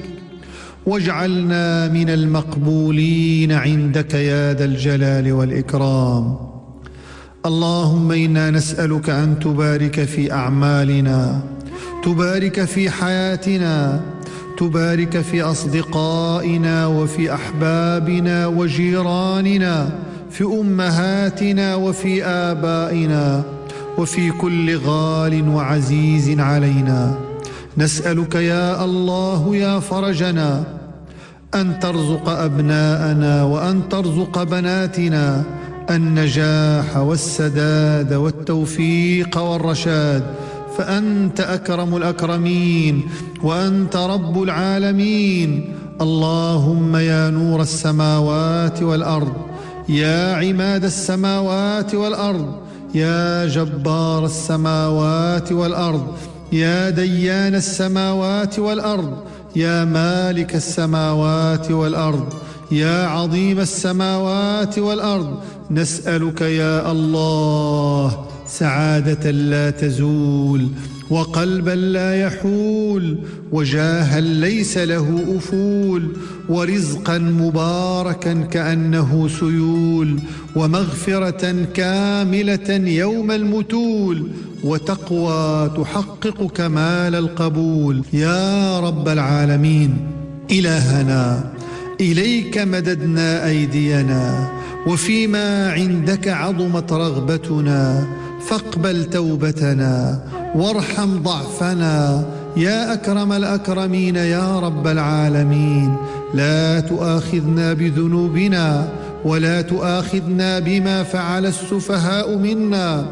D: واجعلنا من المقبولين عندك يا ذا الجلال والإكرام. اللهم إنا نسألك أن تبارك في أعمالنا، تبارك في حياتنا، تبارك في أصدقائنا وفي أحبابنا وجيراننا، في أمهاتنا وفي آبائنا، وفي كل غال وعزيز علينا. نسألك يا الله يا فرجنا أن ترزق أبناءنا وأن ترزق بناتنا النجاح والسداد والتوفيق والرشاد، فأنت أكرم الأكرمين وأنت رب العالمين. اللهم يا نور السماوات والأرض، يا عماد السماوات والأرض، يا جبار السماوات والأرض، يا ديان السماوات والأرض، يا مالك السماوات والأرض، يا عظيم السماوات والأرض، نسألك يا الله سعادة لا تزول، وقلبا لا يحول، وجاها ليس له أفول، ورزقا مباركا كأنه سيول، ومغفرة كاملة يوم المتول، وتقوى تحقق كمال القبول يا رب العالمين. إلهنا إليك مددنا أيدينا، وفيما عندك عظمت رغبتنا، فاقبل توبتنا وارحم ضعفنا يا أكرم الأكرمين يا رب العالمين. لا تؤاخذنا بذنوبنا ولا تؤاخذنا بما فعل السفهاء منا.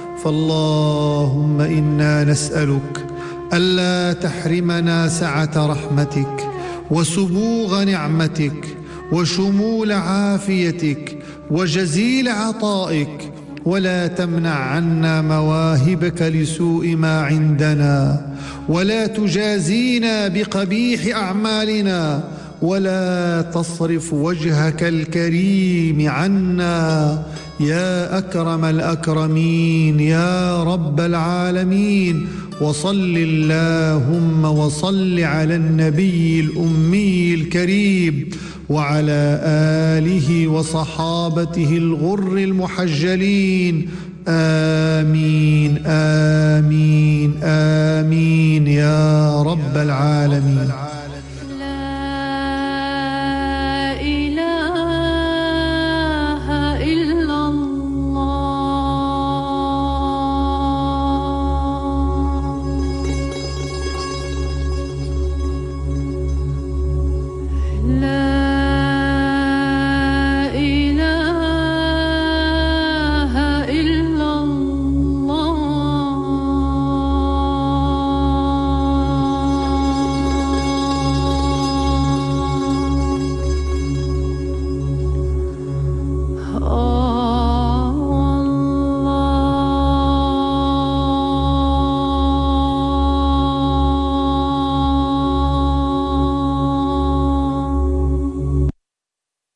D: فاللهم إنا نسألك ألا تحرمنا سعة رحمتك وسبوغ نعمتك وشمول عافيتك وجزيل عطائك، ولا تمنع عنا مواهبك لسوء ما عندنا، ولا تجازينا بقبيح أعمالنا، ولا تصرف وجهك الكريم عنا يا أكرم الأكرمين يا رب العالمين. وصل اللهم وصل على النبي الأمي الكريم وعلى آله وصحابته الغر المحجلين. آمين آمين آمين يا رب العالمين.